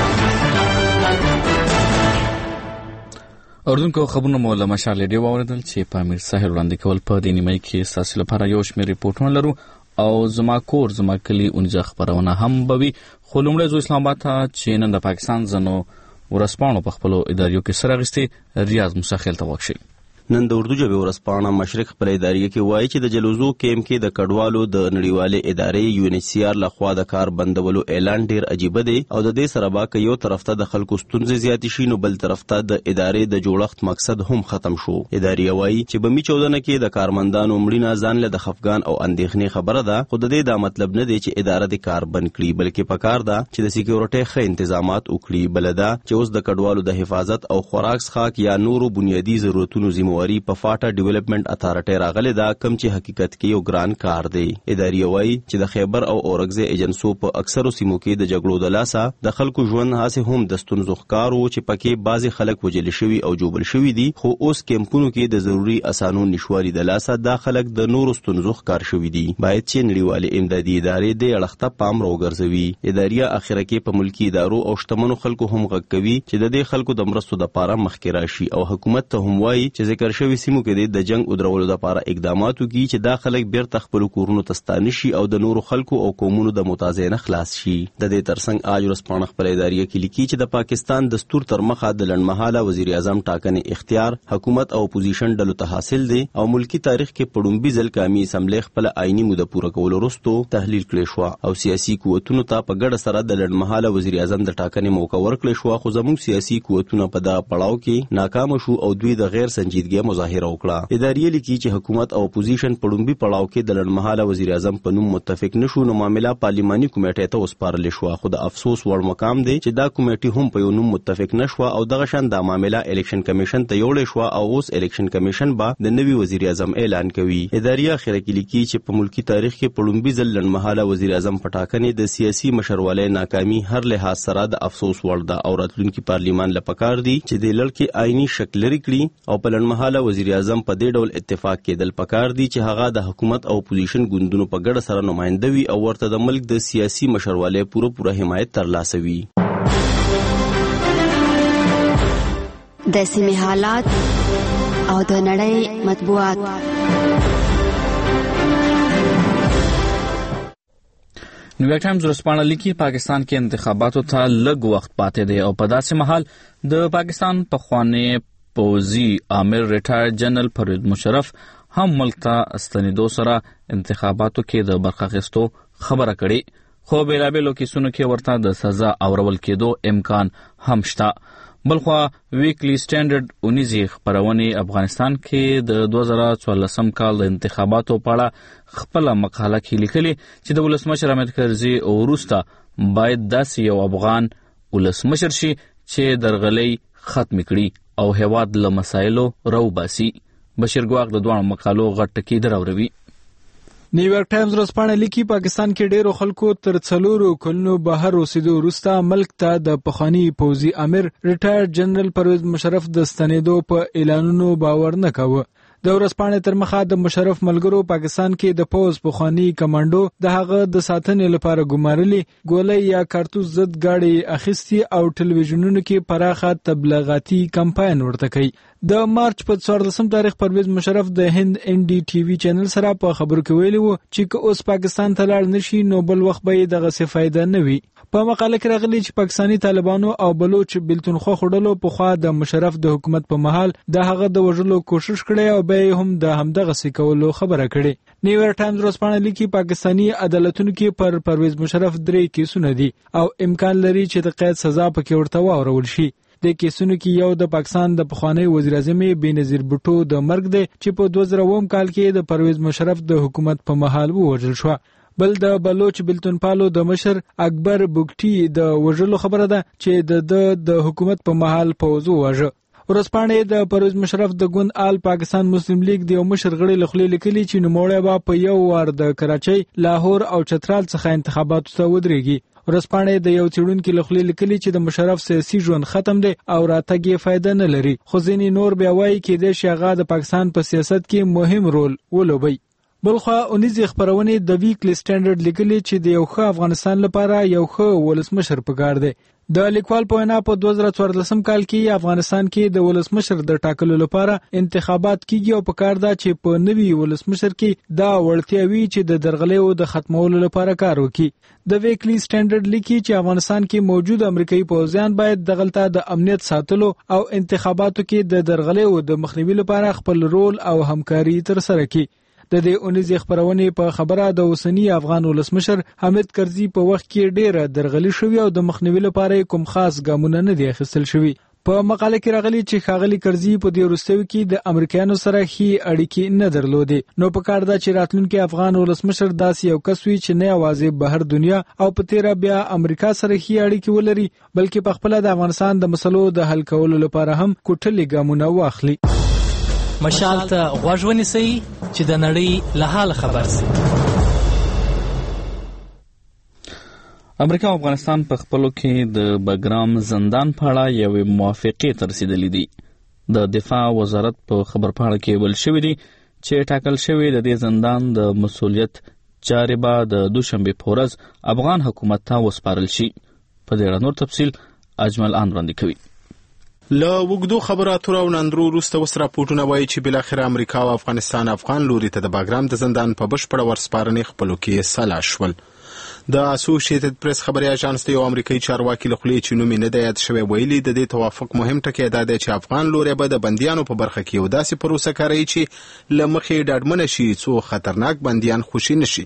اردوونکو خبرونه مو له مشال ریډیو واوریدل چې پامیر ساحل وړاندې کول په دې نیمه کې ستاسو لپاره یو شمېر ریپورټونه لرو او زما کور زما کلی اونځه خبرونه هم بوي. خو لومړی زو اسلام آباد ته چې نن د پاکستان ځنو ورسپانو په خپلو اداریو کې سره غستې ریاض مساخیل ته وکشي. نن د اردو ژبې ورسپانه مشرق خپل ادارې کې وایي چې د جلوزو کیم کې د کډوالو د نړیوالې ادارې UNHCR لخوا د کار بندولو اعلان ډیر عجیب دی او د دې سره به یو طرف ته د خلکو ستونزې زیات شي نو بل طرف ته د ادارې د جوړښت مقصد هم ختم شو. ادارې وایي چې بمی 14 کې د کارمندانو مړینه ځان له د خفګان او اندېښنې خبره ده خو د دې دا مطلب نه دی چې اداره د کار بند کړي بلکې پکار ده چې د سکیورټي ښه تنظیمات وکړي. بلدا چې اوس د کډوالو د حفاظت او خوراک څخه یا نورو بنیادی ضرورتونو ذمہواری په فاټا ډیولپمنٹ اتھارټي راغله دا کم چې حقیقت کې یو ګران کار دی. ادارې وایي چې د خیبر او اورګزې ایجنسو په اکثرو سیمو کې د جګړو د لاسه د خلکو ژوند هاسه هم د ستونزو ښکارو چې پکې بعضي خلک وجل شوي او جوبل شوي دي خو اوس کیمپونو کې د ضروري اسانو نشوالي د لاسه د خلک د نورو ستونزو ښکار شوي دي. باید چې نړیوالې امدادي ادارې د اړخته پام راوګرځوي. ادارې اخیره کې په ملکی ادارو او شتمنو خلکو هم غږ کوي چې د دې خلکو د مرستو د پاره مخکې راشي او حکومت ته هم وایي چې ذکر شوی سیمو کې د جنگ او درولو لپاره اقدامات وکړي چې دا خلک بیرته خپل کورونو ته ستانه شي او د نورو خلکو او قومونو د متازنه خلاص شي. د دې ترڅنګ آج ورسپانه خپل ادارې کې لیکي چې د پاکستان دستور تر مخه د لړمحاله وزیر اعظم ټاکنې اختیار حکومت او اپوزیشن ډلو ته حاصل دي او ملکی تاریخ کې پړومبي ځل قومي اسمبلی خپل آئینی موده پوره کول وروسته تحلیل کړی شو او سیاسي قوتونو ته په ګډه سره د لړمحاله وزیر اعظم د ټاکنې موقع ورکړل شو خو زموږ سیاسي قوتونه په دا پړاو کې ناکام شو او دوی د غیر سنجیدګۍ مظاهره وکړه. ادارې لیکي چې حکومت او اپوزیشن پړومبي پړاو کې د لړمحاله وزیر اعظم په نوم متفق نشو نو معاملہ پارلیماني کمیټې ته وسپارل شو خو د افسوس وړ مقام دی چې دا کمیټه هم په یو نوم متفق نشو او دغه شان د معاملہ الیکشن کمیشن ته یوړې شو او اوس الیکشن کمیشن به د نوي وزیر اعظم اعلان کوي. ادارې اخیره کې لیکي چې په ملکی تاریخ کې پړومبي ځل لړمحاله وزیر اعظم په ټاکنې د سیاسي مشرولۍ ناکامي هر لحاظ سره د افسوس وړ ده او راتلونکي پارلیمان لپاره دي چې د لړکې آئینی شکل لري کړي او په لړمحاله وزیر اعظم په دې ډول اتفاق کېدل پکار دي چې هغه د حکومت او اپوزیشن ګوندونو په ګډه سره نمائنده وي او ورته د ملک د سیاسي مشرولۍ پوره حمایت ترلاسه وي. د سیمې حالات او د نړۍ مطبوعات. نیویارک ټایمز ورسپانه لیکي پاکستان کې انتخاباتو ته لږ وخت پاتې دی او په داسې مهال د پاکستان پخوانی پوځي امیر ریټایر جنرال پرویز مشرف هم ملک ته استنیدو سره انتخاباتو کې د برخه اخیستو خبره کړې خو بیلابیلو کیسونو کې ورته د سزا اورول کېدو امکان هم شته. بلخوا ویکلی سټانډرډ اونیزي خبرونه افغانستان کې د 2014 کال د انتخاباتو په اړه خپل مقاله کې لیکلي چې د ولسمشر حامد کرزي وروسته باید داسې یو افغان ولسمشر شي چې درغلي ختم کړي او هیواد له مسایلو راوباسي. بشیر ګواغ د دوه مقالو غټ ټکی دراوروي. نیویارک ټایمز ورځپاڼه لیکي پاکستان کې ډیرو خلکو تر 4 کلونو بهر اوسېدو وروسته ملک ته د پخوانی پوځي امیر ریټایر جنرال پرویز مشرف د ستنېدو په اعلانونو باور نه کاوه. د ورځپاڼې تر مخه د مشرف ملګرو پاکستان کې د پوز پخوانی کمانډو د هغه د ساتنې لپاره ګمارلي ګولۍ یا کارتوس ضد گاډي اخیستي او ټلویزیونونو کې پراخه تبلیغاتي کمپاین ورته کوي. د مارچ په 14 تاریخ پرویز مشرف د هند ان ډي ټي وي چینل سره په خبرو کې ویلي وو چې که اوس پاکستان ته لاړ نشي نو بل وخت به یې دغه څه فایده نه وي. په مقاله کې راغلي چې پاکستانی طالبانو او بلوچ بلتونخوا خړلو په خوا د مشرف د حکومت په محل د هغه د وژلو کوشش کړي او به هم د همدغه سکولو خبره کړي. نیویارک ټایمز ورځپاڼه لیکي پاکستانی عدالتونو کې پر پرویز مشرف 3 کیسونه دي او امکان لري چې د قید سزا پکې ورته واورول شي. د کیسونو کې یو د پاکستان د پخوانی وزیر اعظم بېنظیر بوټو د مرګ دی چې په 2000 کال کې د پرویز مشرف د حکومت په محل ووژل شو. بل د بلوچ بلتونپالو د مشر اکبر بوګټي د وژلو خبره ده چې د حکومت په محل پوز وواژه. ورځپاڼې د پرویز مشرف د ګوند آل پاکستان مسلم لیگ د یو مشر غړي له خولې لیکلي چې نوموړی به په یو وار د کراچۍ، لاهور او چترال څخه انتخاباتو ته ودرېږي. ورځپاڼې د یو څېړونکي له خولې لیکلي چې د مشرف سیاسي ژوند ختم دی او راتګ یې فایده نه لري، خو ځینې نور بیا وایي کېدای شي هغه د پاکستان په سیاست کې مهم رول ولوبوي. بلخوا اونیزي خبرونه د ویکلی سټانډرډ لیکلي چې د یو ښه افغانستان لپاره یو ښه ولسمشر پکار دی. د لیکوال په وینا په 2014 کال کې افغانستان کې د ولسمشر د ټاکلو لپاره انتخابات کیږي او پکار ده چې په نوي ولسمشر کې دا وړتیا وي چې د درغلیو د ختمولو لپاره کار وکړي. د ویکلی سټانډرډ لیکي چې افغانستان کې موجود امریکایي پوځیان باید دغلطه د امنیت ساتلو او انتخاباتو کې د درغلیو د مخنیوي لپاره خپل رول او همکاري تر سره کړي. د دې اونیزي خبرونه په خبره د اوسنی افغان ولسمشر حامد کرزي په وخت کې ډیره درغلي شوې او د مخنیوي لپاره کوم خاص ګامونه نه دي اخیستل شوي. په مقاله کې راغلي چې ښاغلي کرزي په دې وروستیو کې د امریکایانو سره ښې اړیکې نه درلودې، نو پکار ده چې راتلونکي افغان ولسمشر داسې یو کس وي چې نه یوازې بهر دنیا او په تیره بیا امریکا سره ښې اړیکې ولري بلکې په خپله د افغانستان د مسلو د حل کولو لپاره هم کوټلې ګامونه واخلي. مشال ته غوږ ونیسئ چې د نړۍ له حاله خبر شئ. امریکا او افغانستان په خپلو کې د بګرام زندان په اړه یوې موافقې ته رسیدلې دي. د دفاع وزارت په خبرپاڼه کې ویل شوي دي چې ټاکل شوی د دې زندان د مسؤلیت چارې به د دوشنبې په ورځ افغان حکومت ته وسپارل شي. په دې اړه نور تفصیل اجمل آن وړاندې کوي. له وګړو خبراتو او نندرو وروسته وس راپورټونه وایي چې بلاخره امریکا او افغانستان افغان لوري ته د باګرام د زندان په بشپړه ورسپارنې خپلو کې سلا شول. د اسوسییټډ پریس خبري اژانس د یو امریکایي چارواکي له خولې چې نوم یې نه دی یاد شوی ویلي د دې توافق مهم ټکی دا دی چې افغان لوري به د بندیانو په برخه کې یو داسې پروسه کاروي چې له مخې ډاډمنه شي څو خطرناک بندیان خوشي نشي.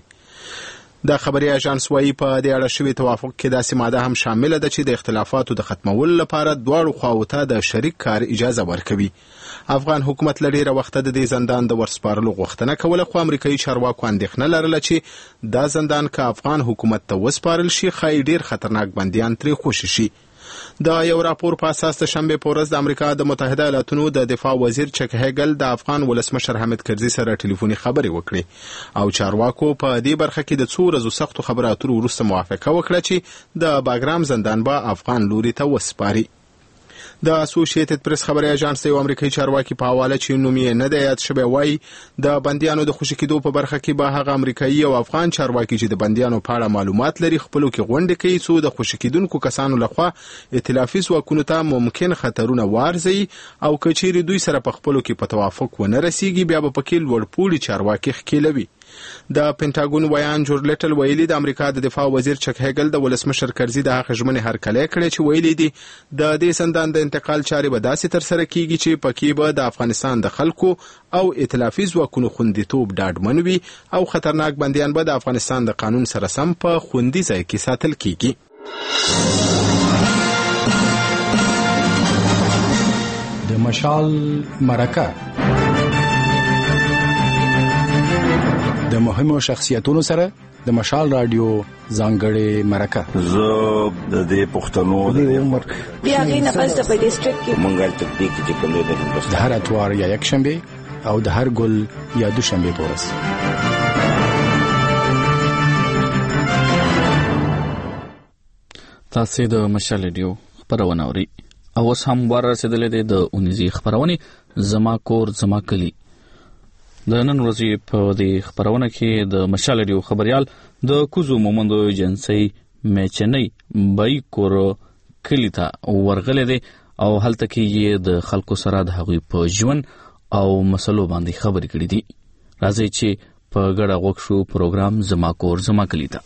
د خبري اژانس وايي په دې اړه شوی توافق کې داسې ماده هم شامل ده چې د اختلافاتو د ختمولو لپاره دواړو خواو ته د شریک کار اجازه ورکوي. افغان حکومت له ډیره وخته د دې زندان د ورسپارلو غوښتنه کوله، خو امریکایي چارواکو اندېښنه لرله چې دا زندان که افغان حکومت ته وسپارل شي ښایي ډیر خطرناک بندیان ترې خوشي شي. د یو راپور په اساس د شنبه په ورځ د امریکا د متحده ایالاتونو د دفاع وزیر چک هیګل د افغان ولسمشر حامد کرزي سره ټلیفوني خبرې وکړې او چارواکو په دې برخه کې د څو ورځو سختو خبرو اترو وروسته موافقه وکړه چې د باګرام زندان به افغان لوري ته وسپاري. د اسوسییټډ پریس خبري اژانس د یو امریکایي چارواکي په حواله چې نوم یې نه دی یاد شوی وایي د بندیانو د خوشي کېدو په برخه کې به هغه امریکایي او افغان چارواکي چې د بندیانو په اړه معلومات لري خپلو کې غونډې کوي څو د خوشي کېدونکو کسانو لخوا ائتلافي ځواکونو ته ممکن خطرونه وارزي او که چیرې دوی سره په خپلو کې په توافق ونه رسیږي بیا به پکې لوړپوړي چارواکي ښکېلوي. د پینټاګون ویان جورج لیټل ویلي د امریکا د دفاع وزیر چک هیګل د ولسمشر کرزي د هغه ژمنې هرکلی کړی چې ویلي دي د دې زندان د انتقال چارې به داسې ترسره کیږي چې پکې به د افغانستان د خلکو او ائتلافي ځواکونو خوندیتوب ډاډمن وي او خطرناک بندیان به د افغانستان د قانون سره سم په خوندي ځای کې ساتل کیږي. مشال مرکه د مهمو شخصیتونو سره د مشال رادیو ځانګړې مرکه. زه د دې پښتنو د عمر بیا غي نه پس د ډیسټریکټ کې منګل تطبیق چې کوم دی د هر اتوار یا یک شنبه او د هر ګل یا دوشنبه پورس. تاسو د مشال رادیو خبرونه اورئ او اوس هم ورسېدلې د اونیزي خبرونه زما کور زما کلی. د نن ورځې په دې خبرونه کې د مشال رادیو خبريال د کوزو مومندو ایجنسی میچنۍ بای کور کلی ته ورغلې دي او هلته کې یې د خلکو سره د هغوی په ژوند او مسلو باندې خبرې کړې دي. راځي چې په ګډه غوښو پروګرام زما کور زما کلی ته.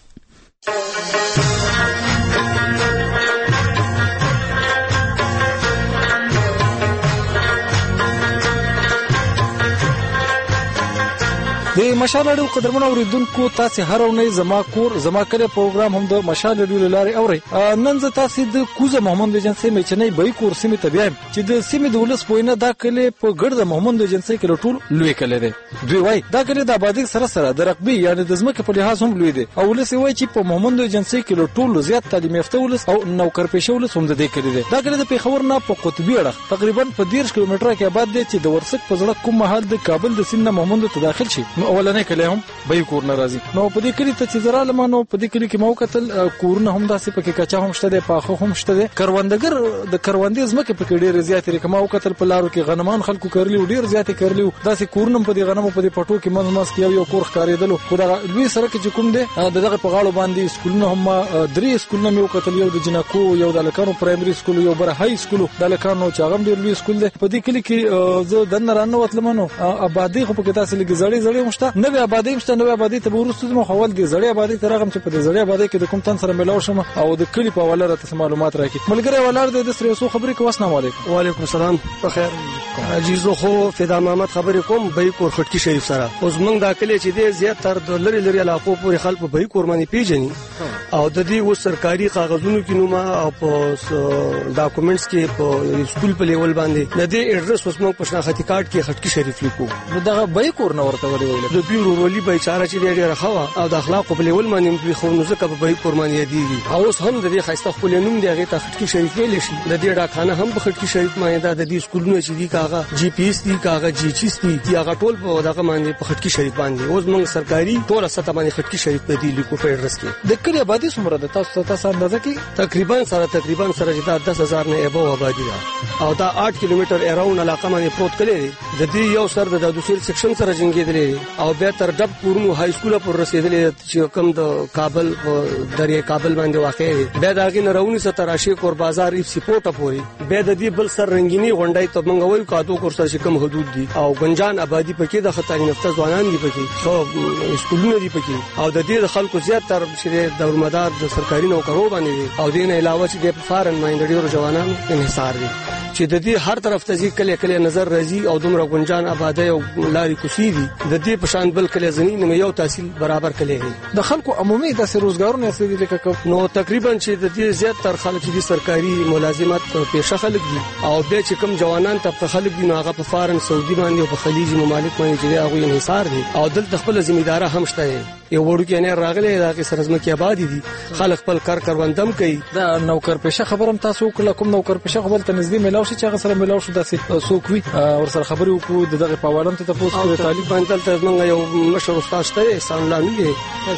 د مشال رادیو قدرمن اوریدونکو تاسو هر اونۍ زما کور زما کلی پروګرام هم د مشال رادیو لارې اورئ. نن زه تاسو د کوزه محمد ایجنسی میچنۍ بای کور سیمې ته بیایم چې د سیمې د ولس پوینه دا کلی په ګډ د محمد ایجنسی کې ټول لوی کلی دی. دوی وایي دا کلی د آبادی سره سره د رقبې یعنی د ځمکې په لحاظ هم لوی دی او ولس وایي چې په محمد ایجنسی کې ټول زیات تعلیم یافته ولس او نوکر پیشه ولس هم د دې کلی دی. دا کلی د پیښور نه په قطبي اړخ تقریبا په 10 کیلومتره کې آباد دی چې د ورسک په ځړه کوم محل د کابل د سیند محمد ته داخل شي. اولنې کلی هم بای کور ناراضي نو په دې کلی ته چې زراله مانو په دې کلی کې مو قتل کورونه هم داسې پکې کچا هم شته د پاخه هم شته د کروندګر د کروندې ځمکه په کې ډېر زیاتې رقم او قتل په لارو کې غنمان خلکو کړلی ډېر زیاتې کړلی داسې کورونه په دې غنمو په دې پټو کې منځ کې یو کور ښکارېدل خو دا لوی سره کې کوم دی دغه په غاړو باندې سکولونه هم 3 سکولونه مو قتل یو د جنکو یو د لکانو پرایمري سکول یو بر هاي سکول د لکانو چې هغه ډېر لوی سکول دی په دې کلی کې زه د نرانه وتلمنو آبادی خو په کې تاسو لګي زړې مشته نه به آبادی مشته نه آبادی ته ورسته مو حوال دي زړې آبادی ته راغم چې په دې زړې آبادی کې د کوم تن سره ملاو شم او د کلی په حواله راته معلومات راکړي. ملګری ولر د سره سو خبرې کو اسلام علیکم. وعلیکم السلام. په خیر عزیزو خو فدا محمد خبرې کوم بای کور خټکی شریف سره اوس موږ دا کلی چې دې زیات تر د لری علاقو پورې خلکو بای کور باندې پیژني او د دې و سرکاري کاغذونو کې نومه او په ډاکومېنټس کې په سکول په لیول باندې د دې اډرس اوس موږ په شناختی کارت کې خټکی شریف لیکو. نو دا بای کور نه ورته ویل د بیرو رولی بای چاره چې ډېر راخوا او د اخلاق په لیول باندې په خو نو ځکه په بای کور باندې دی او اوس هم د دې خاصه خپل نوم دی هغه ته خټکی شریف ویل شي. د دې ډاکخانه هم په خټکی شریف باندې د دې سکولونو چې دی کاغه جی پی ایس دی کاغه جی چی اس دی هغه ټول په دغه باندې په خټکی شریف باندې اوس موږ سرکاري ټول سطح باندې خټکی شریف په دی لیکو په اډرس کې. د کلی آبادی څومره ده تاسو اندازه کې؟ تقریبا سره چې دا 10000 نه ابو آبادی ده او دا 8 کیلومتر اراوند علاقه باندې پروت کلی دی. د دې یو سر د دوسیل سیکشن سره جنگیدلې او به تر ډب پورونو های سکول پر رسیدلې چې کوم د کابل دریا کابل باندې واقع دی. به داګه نراونی ستراشي کور بازار ایف سپورټ پوري به د دې بل سر رنگینی غونډای ته منغ وایو کادو کور سره کوم حدود دي او گنجان آبادی پکې د خطر نفته ځوانان دي پکې خو سکولونه دي پکې او د دې خلکو زیات تر چې د دورمدار د سرکاري نوکرو باندې او دین علاوه چې د فارن مایندډ ځوانانو انحصار دي چې د دې هر طرف ته ځي کله نظر راځي او دومره گنجان آبادی او لاري کوسي دي د دې په شان بل کله زمين یو تحصیل برابر کړي دي. د خلکو عمومي د روزګارونه څه دي لکه نو تقریبا چې د دې زیات تر خلک دي سرکاري ملازمت پیشه خلک دي او به چې کوم جوانان طبقه خلک دي نو هغه په فارن سعودي باندې او په خلیج ممالک باندې چې هغه انحصار دي او دلته خپل ځمیداره هم شته یو وړو کې نه راغلي دا کې سرزمه کې آبادی دي خلک خپل کروندم کوي. دا نوکر پیشه خبرم تاسو کله کوم نوکر پیشه خپل ته نږدې ملاو شي چې هغه سره ملاو شو داسې سوکوي ور سره خبرې وکړو دغه په والم ته تاسو ته طالب باندې تل موږ یو مشر استاد ته سان لانی او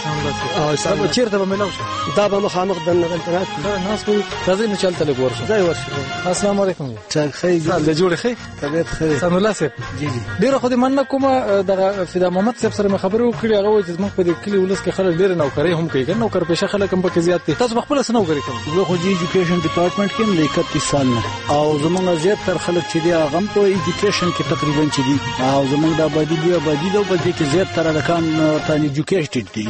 سره چیرته به ملاو شي دا به مخامخ د نغل ترات ناس په تاسو نه چلته لګور شو ځای ورشي. السلام علیکم. څنګه خیر د جوړ خیر طبيعت خیر سم الله سره جی ډیر خو دې مننه کومه دغه فدا محمد صاحب سره خبرې وکړې هغه چې موږ په دې کلی ولس کې خلک ډیر نوکری هم کوي نوکر پیشه خلک هم پکې زیات دي. تاسو خپل څه نوکری کوئ؟ زه خو جی ایجوکیشن ډپارټمنټ کې م 31 سال نه او زمونږ زیات تر خلک چې دی هغه په ایجوکیشن کې تقریبا چې دي او زمونږ د آبادی د بلدې کې زیات تر لکان ته ایجوکیټډ دي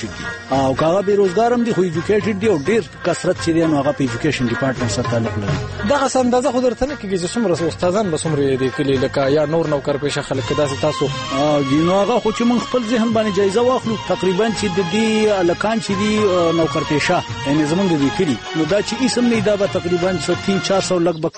او هغه بیروزګار هم دي خو ایجوکیټډ دي او ډیر کثرت چې دی هغه په ایجوکیشن ډپارټمنټ سره تعلق لري. دغه اندازه خو درته نه کېږي چې څومره استادان به څومره دي کلی لکه یا نور نوکر پیشه خلک داسې تاسو جنو هغه خو چې موږ خپل ذهن باندې جایزه واخلو تقریبا چې د دې لکان چې دی نوکر پیشه یعنی زمونږ د دې کلی نو دا چې اسم نه دا به تقریبا 300-400 لګ کسان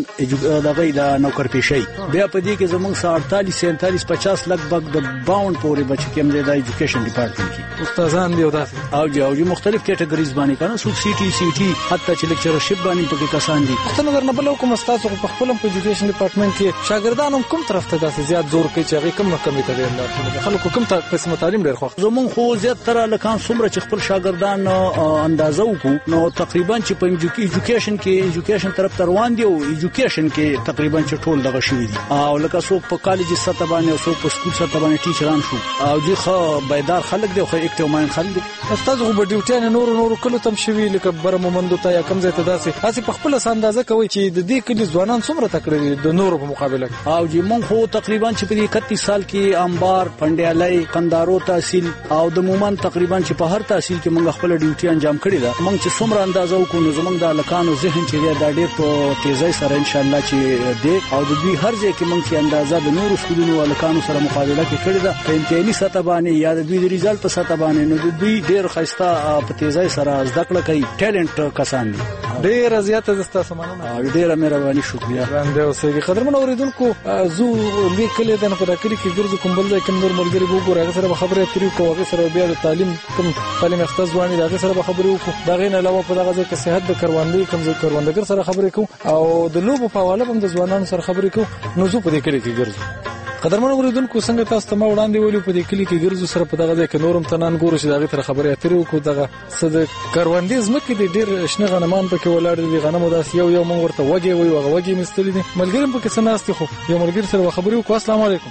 دغه د نوکرپیشي بیا په دې کې زمونږ 48 50 لګ بګ د باوند پورې بچ کې هم د ایجوکیشن ډپارټمنټ کې استادان دی او داسې او مختلف کیټګریز باندې کنه سو سی ټي حتی چې لیکچرشپ باندې پکې کسان دي. په نظر نه بل کوم استاد په خپل په ایجوکیشن ډپارټمنټ کې شاګردانو کوم طرف ته داسې زیات زور کوي چې هغه کم نه کمی ته ډیر خلکو کوم قسم تعلیم ډیر خوښ زمون خو زیات تر لکان څومره چې خپل شاګردان اندازه وکړو نو تقریبا چې په ایجوکیشن طرف ته روان دي او ایجوکیشن کې تقریبا چې ټول دغه شوی دي او لکه څوک په کالج سطح باندې او څوک په سکول سطح باندې ټیچران شو او دي خو بیدار خلک دي خو اکټیو ماین خلک دي. استاد خو په ډیوټي نور کلو تم شوی لکه برمومندو ته یا کم ځای ته داسې په خپل اندازه کوي چې د دې کلی ځوانان څومره تکړه د نورو په مقابله او جی مونږ خو تقریبا چې په 31 سال کې انبار پندیالای قندارو تحصیل او د مومن تقریبا چې په هر تحصیل کې مونږ خپل ډیوټي انجام کړی دا مونږ چې څومره اندازه وکړو زمونږ د لکانو ذهن چې دا ډېر په تیزی سره ان شاء الله چې دی او د دوی هر ځای کې مونږ چې اندازه د نورو سکولونو لکانو سره مقابله کې کړی دا په امتحاني سطح باندې یا د دوی د ریزلټ په سطح باندې نو د دوی ډېر خسته په تیزی سره زده کړه کوي ټیلنټ کسان دي. ډېر زیاته زستا سمانه ډېر مهرباني شکریا باندې اوسېږي. قدرمن اوریدونکو زو لیکل دي په داخلي کې ګرځو کوم بل ځای کې نور ملګری وګورئ هغه سره خبرې اترې کوو هغه سره بیا د تعلیم یافته ځواني هغه سره خبرې وکړو دا غین علاوه په دغه ځای کې صحت د کروندې کوم ځای کروندګر سره خبرې کوو او د لوبو په حواله هم د ځوانانو سره خبرې کوو نو زو په دې کلی کې ګرځو. قدرمن اوریدونکو څنګه تاسو ته ما وړاندې ویلو په دې کلی کې ګرځو سره په دغه ځای کې نورم تنان ګورو چې دغه تر خبرې اترې وکړو دغه صد کروندې زمکه دي ډېر شنه غنمان پکې ولاړ دي غنمو داس یو مونږ ورته وږي وي هغه وږي مستل دي ملګری په کې سناستي خو یو ملګری سره خبرې وکړو. السلام علیکم.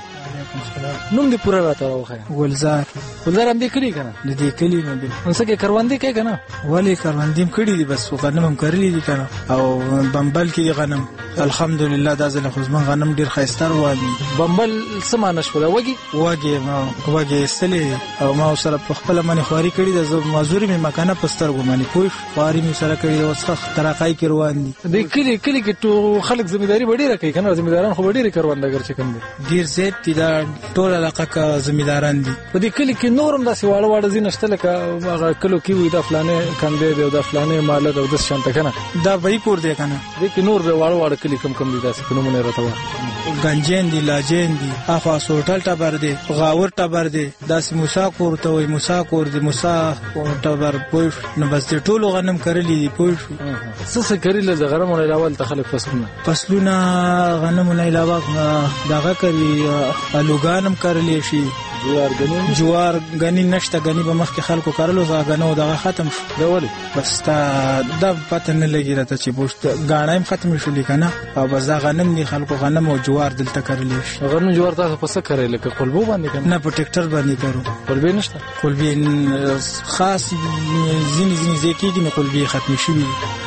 نوم دې پورا راته راوخه. ګلزار هم دې کلی کنه د دې کلی نه دي څنګه کروندې کوي کنه ولی کروندې کړې دي بس غنم هم کړلې دي کنه او بمبل کې غنم الحمدلله دا ځل خو زمون غنم ډیر خاستر وادي. بمبل سمانه شول وږي استلې او ما سره په خپل منی خواري کړې د مزوري می مکانه پستر ګماني پوښ خواري می سره کړې او څخه ترقای کې روان دي. د کلی کې ټول خلک ځمېداري وړي راکې کنه ځمېداران خو وړي کروندګر چې کوم دي ډیر زیات دي دا ټول علاقه کا ځمېداران دي. په دې کلی کې نورم داسې واړه زینشته لکه هغه کلو کې وي دا فلانه کندې دی او دا فلانه مال د دس شانته کنه دا به پور دی کنه دې کې نور به واړه کلی کم دي داسې نمونه راته گنجین دي لاجین دي اخوا سوټل ټبر دي غاور ټبر دي داسې موسی کور ته وي موسی کور دي موسی ټبر پوښ نو بس ټول غنم کړلې دي پوښ څه کړل د غنمو علاوه تخلف فصلونه غنمو نه علاوه دغه کوي الوګانم کړلې شي جوار غنی نشته غنی به مخکې خلکو کارلو زاګنو دغه ختم شو دا ولی بس تا د پته نه لګی راته چې بوشت غاڼایم ختم شو لیکنه او بس غنم دی خلکو غنم او جوار دلته کړل شي. غنم جوار تاسو په څه کړی لکه قلبو باندې کنه نه په ټریکټر باندې کړو قلبي نشته قلبي خاص زین ځکه نه قلبي ختم شوی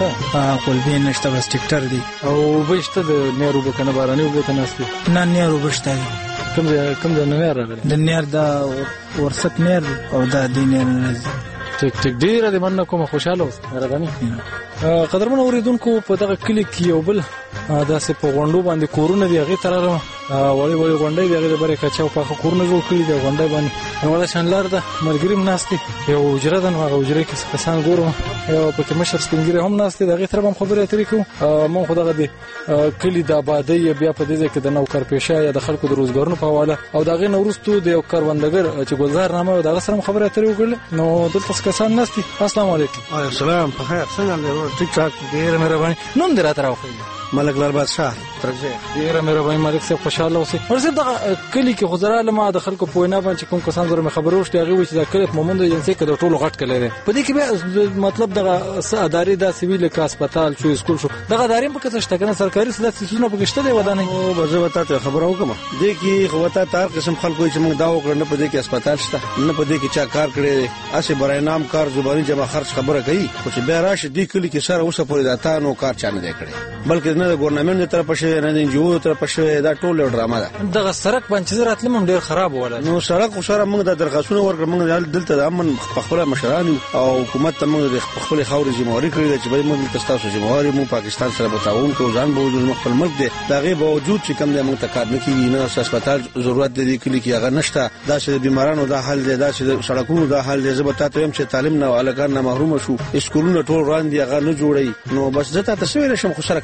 قلبي نشته بس ټریکټر دی او بهشته د نیرو بکنه باراني وبته نسته نه نیرو بشته کوم د نیر راغلی د نیر دا ورسک نیر او دا د نیر ټیک ډیره د مننه کوم خوشاله اوس راغنی. قدرمن اوریدونکو په دغه کلی کې یو بل داسې په غونډو باندې کورونه دی هغه تراره وړي غونډې دی هغه بره کچاو په کورونه جوړ کړی دی غونډې باندې ولا شانلار ده مرګري مناستي یو اجره ده نو هغه اجره کې کسان ګورو یو پکې مشر سپینګری هم ناستي دغه تر هم خبره اترې کوم مون خو دغه دی کلی د آبادی بیا په دې کې د نوکر پیشه یا د خلکو د روزګارونو په حواله او دغه نورستو د یو کاروندګر چې ګلزار نامه او دغه سره خبره اترې وکړل نو دلته کسان ناستي. السلام علیکم. وعلیکم السلام. په خیر څنګه ټیک ټاک ډیر مهرباني. نوم دې راته راوخی ملک لال بادشاہ ترجه ډیر مهرباني ملک صاحب خوشاله اوسئ. ورسې د کلی کې خزر علما د خلکو په وینا باندې کوم کسان زره خبرو شته هغه چې د کلی مومند ایجنسی کې د ټولو غټ کړي دي په دې کې به مطلب دغه ادارې د سیویل کا هسپتال شو سکول شو دغه ادارې په کې څه کنه سرکاري سیستمونه په کې شته دی ودانې او بزه ته خبرو کوم دې کې خو تار قسم خلکو چې موږ دا وکړ نه په دې کې هسپتال شته نه په دې کې چا کار کړي اسه برای نام کار زبانی جمع خرج خبره کوي خو چې بیا راشي دې کلی کې سره اوسه پورې داتا نو کار چانه دی کړي بلکې نه د ګورنمنت طرف شه نه د جو طرف شه دا ټول ډرامه ده. دغه سړک باندې زرات لمم ډیر خراب ولا نو سړک خو سره موږ د درخواستونو ورکړ موږ دلته د امن خپل مشران او حکومت ته موږ د خپل خاورې ذمہواری کړې چې به موږ تاسو ذمہواری مو پاکستان سره بتاون کو ځان به خپل ملک دی دغه باوجود چې کوم د موږ تکار نه کیږي نه هسپتال ضرورت دی کلی کې هغه نشته دا چې بیمارانو د حل دی دا چې سړکونو د حل دی زبته ته هم چې تعلیم نه الګان نه محروم شو اسکولونه ټول روان دي هغه نه جوړي نو بس زته تاسو ویل شم خو سره کار شوی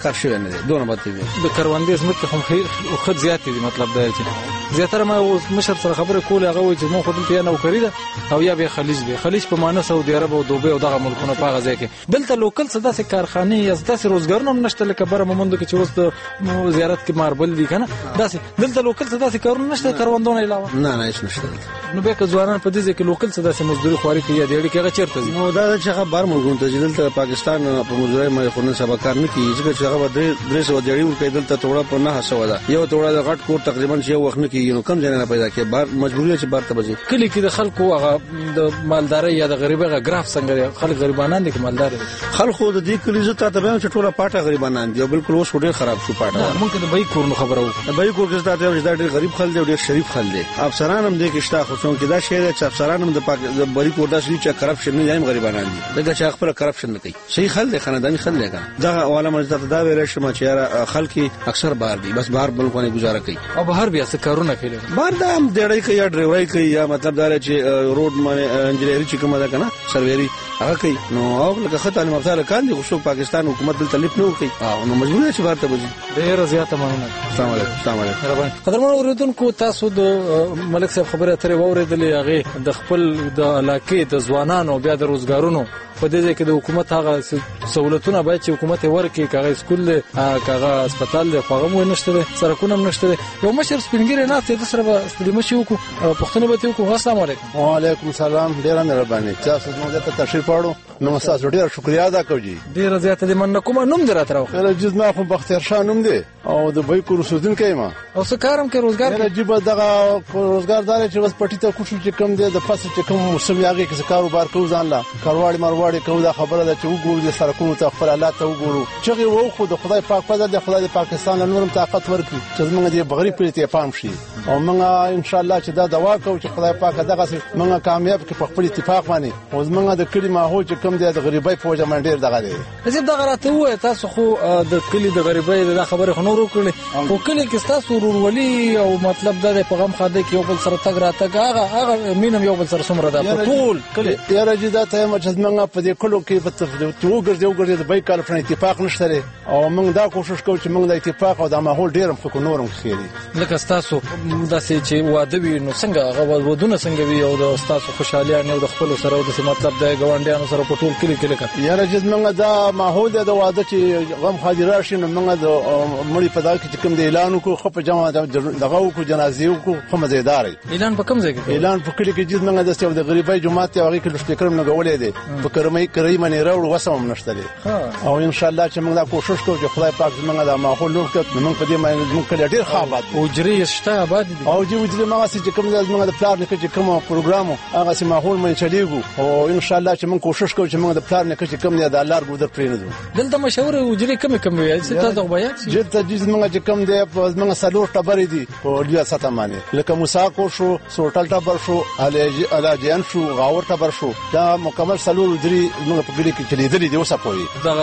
نه دی دونه بد دی د کروندې ځمکې هم خد زیات دي مطلب دا چې زیاتره ما اوس مشر سره خبره کوله هغه وایي چې مو خو دلته یا نوکری ده او یا به خلیج دی خلیج په معنی سعودي عرب او دوبه او دغه ملکونه په هغه ځای کې دلته لوکل څه داسې کارخانې یا داسې روزګارونه هم نشته لکه بره مومندو کې چې اوس د زیارت کې ماربل دي کنه داسې دلته لوکل څه داسې کارونه نشته کروندونه علاوه نه هیڅ نشته نو به که ځوانان په دې ځای کې لوکل څه داسې مزدوري خواري کوي یا دې کې هغه چیرته دي نو دا چې هغه بار ملګون ته دلته پاکستان په مزدوري مې خو نه سبا کار نه کوي ځکه چې هغه 300 دیړي ورکې دلته توړه په 900 ده یو توړه د غټ کور تقریبا یو وخت نه کوي نو کم ځای نه پیدا کوي بار مجبوری چې بار ته بځي کلی کې د خلکو هغه د مالداري یا د غریبۍ غراف څنګه خلک غریبانان دي کې مالدار دي خلکو د دې کلی زته ته به چې ټوله پاټه غریبانان دي بالکل اوس ډېر خراب شو پاټه ممکن د بای کور نو خبره وو د بای کور کې ستاسو د ډېر غریب خلک دي ډېر شریف خلک دي افسران هم دې کې شته خو څنګه دا شی چې افسران هم د بای کور داسې چې کرپشن نه یم غریبانان دي دغه چې خپل کرپشن نه کوي صحیح خلک دي خاندانی خلک دي دا عوالم ته دا ویل شم چې خلک اکثر بار دي بس بار بلکونه گزاره کوي او بهر بیا څه کارونه کوي بار دا هم ډېرای کوي یا ډرایوري کوي یا مطلب دا چې روډ باندې انجینری چې کومه ده کنه سرویری هغه کوي نو او لکه خطر مختار کاندي خو پاکستان حکومت دل تلیف نه کوي نو مجبور شي بار ته وځي ډېر زیاته مانونه السلام علیکم السلام علیکم قدرمن اوریدونکو تاسو د ملک صاحب خبره ترې واوریدلې هغه د خپل د علاقې د ځوانانو بیا د روزګارونو په دې ځای کې د حکومت هغه سہولتونه باید چې حکومت ورکړي کاغه سکول دی کاغه هسپتال دی خو هغه نشته سرکونه هم نشته یو مشر سپینګری نه ته سره به ستړي مشي وکړو پښتنه به ته وکړو السلام علیکم وعلیکم السلام ډیر مهرباني تاسو موږ ته تشریف وړو نو تاسو ډیر شکریا ادا کوم ډیر زیاته دې من کومه نوم درته راو خیر جزما خو بختیار شاه نوم دی او د بای کور سودین کایما او څه کارم کې روزګار نه جيبه دغه روزګار دار چې بس پټی ته کوشش چې کم دی د فصل چې کم موسم یاږي کې کاروبار کوو ځان لا کاروبار مروړي کوو دا خبره ده چې وګورو د سرکونو ته خپل حالات ته وګورو چې وو خو د خدای پاک په د خدای پاکستان له نورم طاقت ورکړي چې موږ دې بغری پېټه پام شي او موږ ان شاء الله چې دا دوا کوو چې خدای پاک دغه موږ کامیاب کې په خپل اتفاق باندې او موږ د کلی ماحول چې کم دی د غریبۍ په وجه باندې ډیر دغه دی زه دغه راته وای تاسو خو د کلی د غریبۍ د خبره خنور وکړي خو کلی کې تاسو ورولي او مطلب دا په غم خاده کې یو بل سره تګ راته هغه مينم یو بل سره سمره ده په ټول کلی یاره چې دا ته چې موږ په دې کلو کې په وګرځي د بای کال په اتفاق نشته او موږ دا کوشش کوو چې موږ د اتفاق او د ماحول ډیرم خو نورم خېری لکه تاسو داسې چې واده وي نو څنګه هغه ودونه څنګه وي او د تاسو خوشحالي نه د خپل سره د مطلب د غونډیانو سره په ټول کلی کې لکه یاره چې موږ دا ماحول د واده چې غم حاضر شي نو موږ د مړي په دغه کې کوم د اعلان کو خو په جمع دغه کو جنازې کو خو مزیدار اعلان په کوم ځای کې اعلان په کلی کې چې موږ د ستو د غریبۍ جماعت هغه کې سپیکر نه غولې دي په کرمۍ منی راوړ وسم نشته او ان شاء الله چې موږ دا کوشش کوو چې خدای پاک زموږ د ماحول نور کړ موږ په دې باندې موږ کله ډیر ښه آباد او جری شته آباد دي او چې موږ چې کوم زموږ د پلان کې کوم پروګرام هغه سي ماحول باندې چلیږي او ان شاء الله چې موږ کوشش کوو چې موږ د پلان کې کوم دی د الله ګودر پرې نه دو دلته مشوره او جری کم وي چې تاسو بیان چې ته موږ چې کوم دی موږ سلور ټبرې دي او لیا ساته باندې لکه مساکو شو سوټل ټبر شو الاجیان شو غاور ټبر شو دا مکمل سلور دري موږ په ګلی کې چلیدلې دی اوسه پوي دا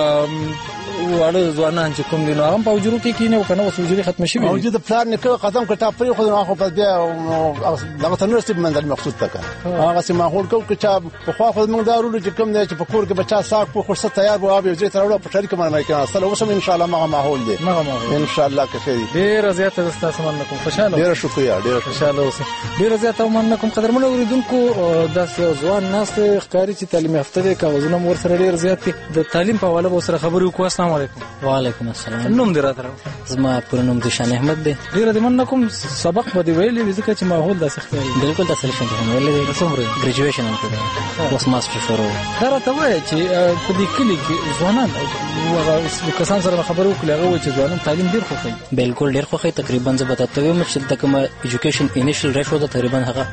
واړه ځوانان چې کوم دي نو هم په وجرو کې کینه او کنه وسوجري ختم شي او چې د پلان نه قدم کټه پرې خو نه خو په دې دغه تنرستي منځل مقصود تکه هغه سي ماحول کو چې په خو خو موږ دارو چې کوم دی چې په کور کې بچا ساک په خرڅه تیار وو او زه تر وړو په شریک باندې کې اصل اوسم ان شاء الله ما ماحول دی ان شاء الله کې خیر ډیر زیاته تاسو منکم خوشاله ډیر شکریا ډیر خوشاله اوسه ډیر زیاته منکم قدرمن اوریدونکو داسې ځوان ناس ښکاری چې تعلیم یافته دي کاغذونه ور سره ډیر زیات دي د تعلیم په حواله سره خبرې وکړو السلام علیکم وعلیکم السلام نوم درته زما پوره نوم دشان احمد دی ډیر د منکم سبق به ویلې ځکه چې ماحول داسې ښکاری بالکل تاسو څنګه ویلې څومره ګریجویشن هم کړی اوس ماستر شروع دا راته وایي چې په دې کلی کې ځوانان او کسان سره خبرو کړل هغه چې ځوانان تعلیم ډیر خوښي بالکل ډیر خوښي تقریبا زه به تاسو وایم چې د کوم ایجوکیشن انیشل ریشو د تقریبا هغه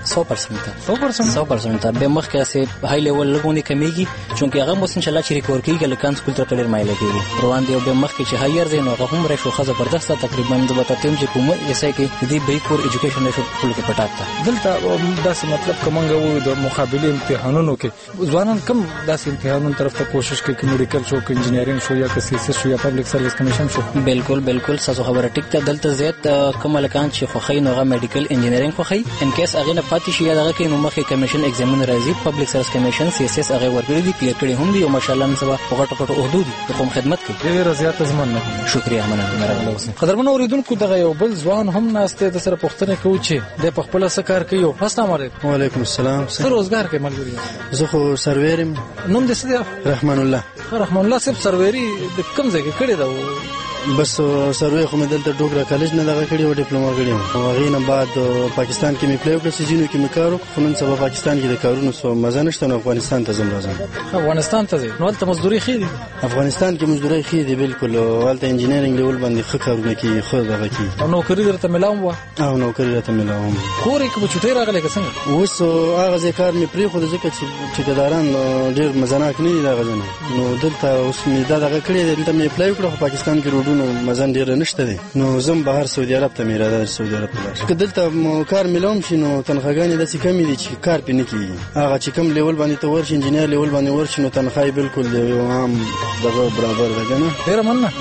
100% به مخکې اسه های لیول لګونی کمیږي چې هغه مو ان شاء الله چې ریکور کیږي لکان سکول ته ډیر مایل کیږي روان دی او به مخکې چې هایر زین او هم ریشو خزه برداشت تقریبا د بتاتیم چې کومه یسای کې د بیکور ایجوکیشن ریشو ټول کې پټاته دلته داسې مطلب کومنګ وو د مقابله امتحانونو کې ځوانان کم داسې امتحانونو طرف ته کوشش کوي چې میډیکل شو کې انجینرینګ شو یا کې سیاست شو یا پبلک سرویس کمیشن شو بالکل تاسو خبره ټیک ته دلته زیات کوم لکان چې خو خې نوغه میډیکل انجینرینګ خو خې ان کیس هغه نه پاتې شي هغه کې نو مخکې کمیشن ایگزامن راځي پبلک سرویس کمیشن سی اس اس هغه ورګړي دي کلیر کړي هم دي او ماشاءالله نن سبا وغټ عہدو دي کوم خدمت کوي ډیر زیات مننه شکریہ مننه قدرمن اوریدونکو دغه یو بل ځوان هم ناسته د سره پوښتنه کوي چې د خپل سکار کوي. السلام علیکم. وعلیکم السلام. څه روزګار کوي ملګری؟ زه خو سرویرم. نوم دې څه دی؟ رحمان الله. رحمان الله صاحب سرویری د کوم ځای کې کړی دا؟ بس سروې خو مې دلته ډوګرا کالج نه دغه کړی او ډیپلوما کړی او هغه نه بعد پاکستان کې مې پلی وکړ سيزونو کې مې کارو خو نن سبا پاکستان کې د کارونو سو مزه نشته نو افغانستان ته زم راځم. افغانستان ته ځي نو ته مزدوري خېدي؟ افغانستان کې مزدوري خېدي بالکل ولته انجینرینګ لیول باندې ښه کارونه کوي خو دغه کوي او نوکری درته ملاوم و او نوکری درته ملاوم خوري کې چټي راغله څنګه اوس هغه ځکه مې پری خو ځکه چې ټیکداران ډېر مزناک نه دي دغه ځنه نو دلته اوس مې دغه کړی دلته مې اپلای کړو پاکستان کې روډونو مزن ډېر نشته دي نو زم بهر سعودي عرب ته مې اراده سعودي عرب ته که دلته کار ملوم شي نو تنخواګانې داسې کمې دي چې کار پې نه کېږي هغه چې کوم لیول باندې ته ورشي انجینر لیول باندې ورشي نو تنخواه بالکل یو عام دغه برابر ده که نه ډېره مننه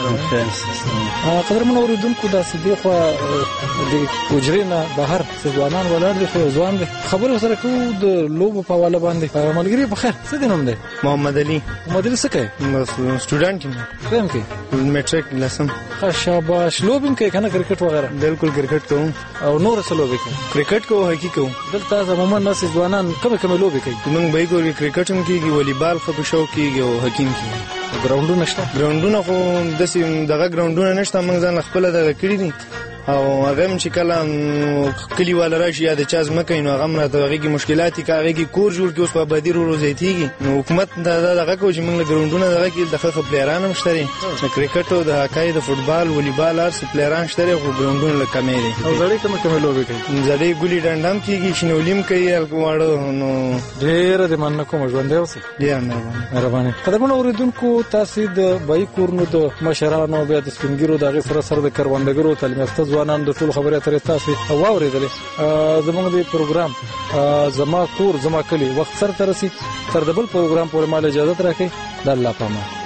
قدرمن اورېدونکو داسې دی خو د حجرې نه بهر ځوانان ولاړ دي خو ځوان دي خبرې سره کوو د لوبو په حواله باندې ملګري بخیر څه دی نوم دی؟ محمد علي. محمد علي څه کوي؟ سټوډنټ یم. کوم کې؟ میټریک لسم. شاباش. لوبې هم کوي که نه کرکټ وغیره؟ بالکل کرکټ کوم. او نور څه لوبې کوي؟ کرکټ کوو هاکي کوم. دلته عموما داسې ځوانان کومې کومې لوبې کوي؟ موږ به یې کوو کرکټ هم کېږي والیبال ښه په شوق کېږي او هاکي هم کېږي. ګراونډونه شته؟ ګراونډونه خو داسې دغه ګراونډونه نشته موږ ځان خپله دغه کړي دي او هغه هم چې کله کلیواله راشي یا د چا ځمکه وي نو هغه هم راته هغې کې مشکلات دي که هغې کې کور جوړ کړي اوس په آبادي ورو زیاتېږي نو حکومت دغه کوي چې موږ له ګراونډونه دغه کړي د ښه ښه پلیران هم شته دي د کرکټ او د هاکی د فوټبال والیبال هر څه پلیران شته دي خو ګراونډونه لږ کمې دي. او زړې کومې کومې لوبې کوي؟ زړې ګولي ډنډه هم کېږي شینولي هم کوي واړه نو ډېره دې مننه کومه ژوندی اوسئ. ډېره مهرباني. قدرمنو اورېدونکو تاسې د بهي کورونو د مشرانو بیا د سپین ږیرو د هغې سره سره د کروندګرو تعلیم یافته ځوانانو د ټولو خبرې اترې تاسې واورېدلې. زموږ د پروګرام زما کور زما کلي وخت سره ته رسي تر د بل پروګرام پورې مال اجازت راکړئ. د الله په امان.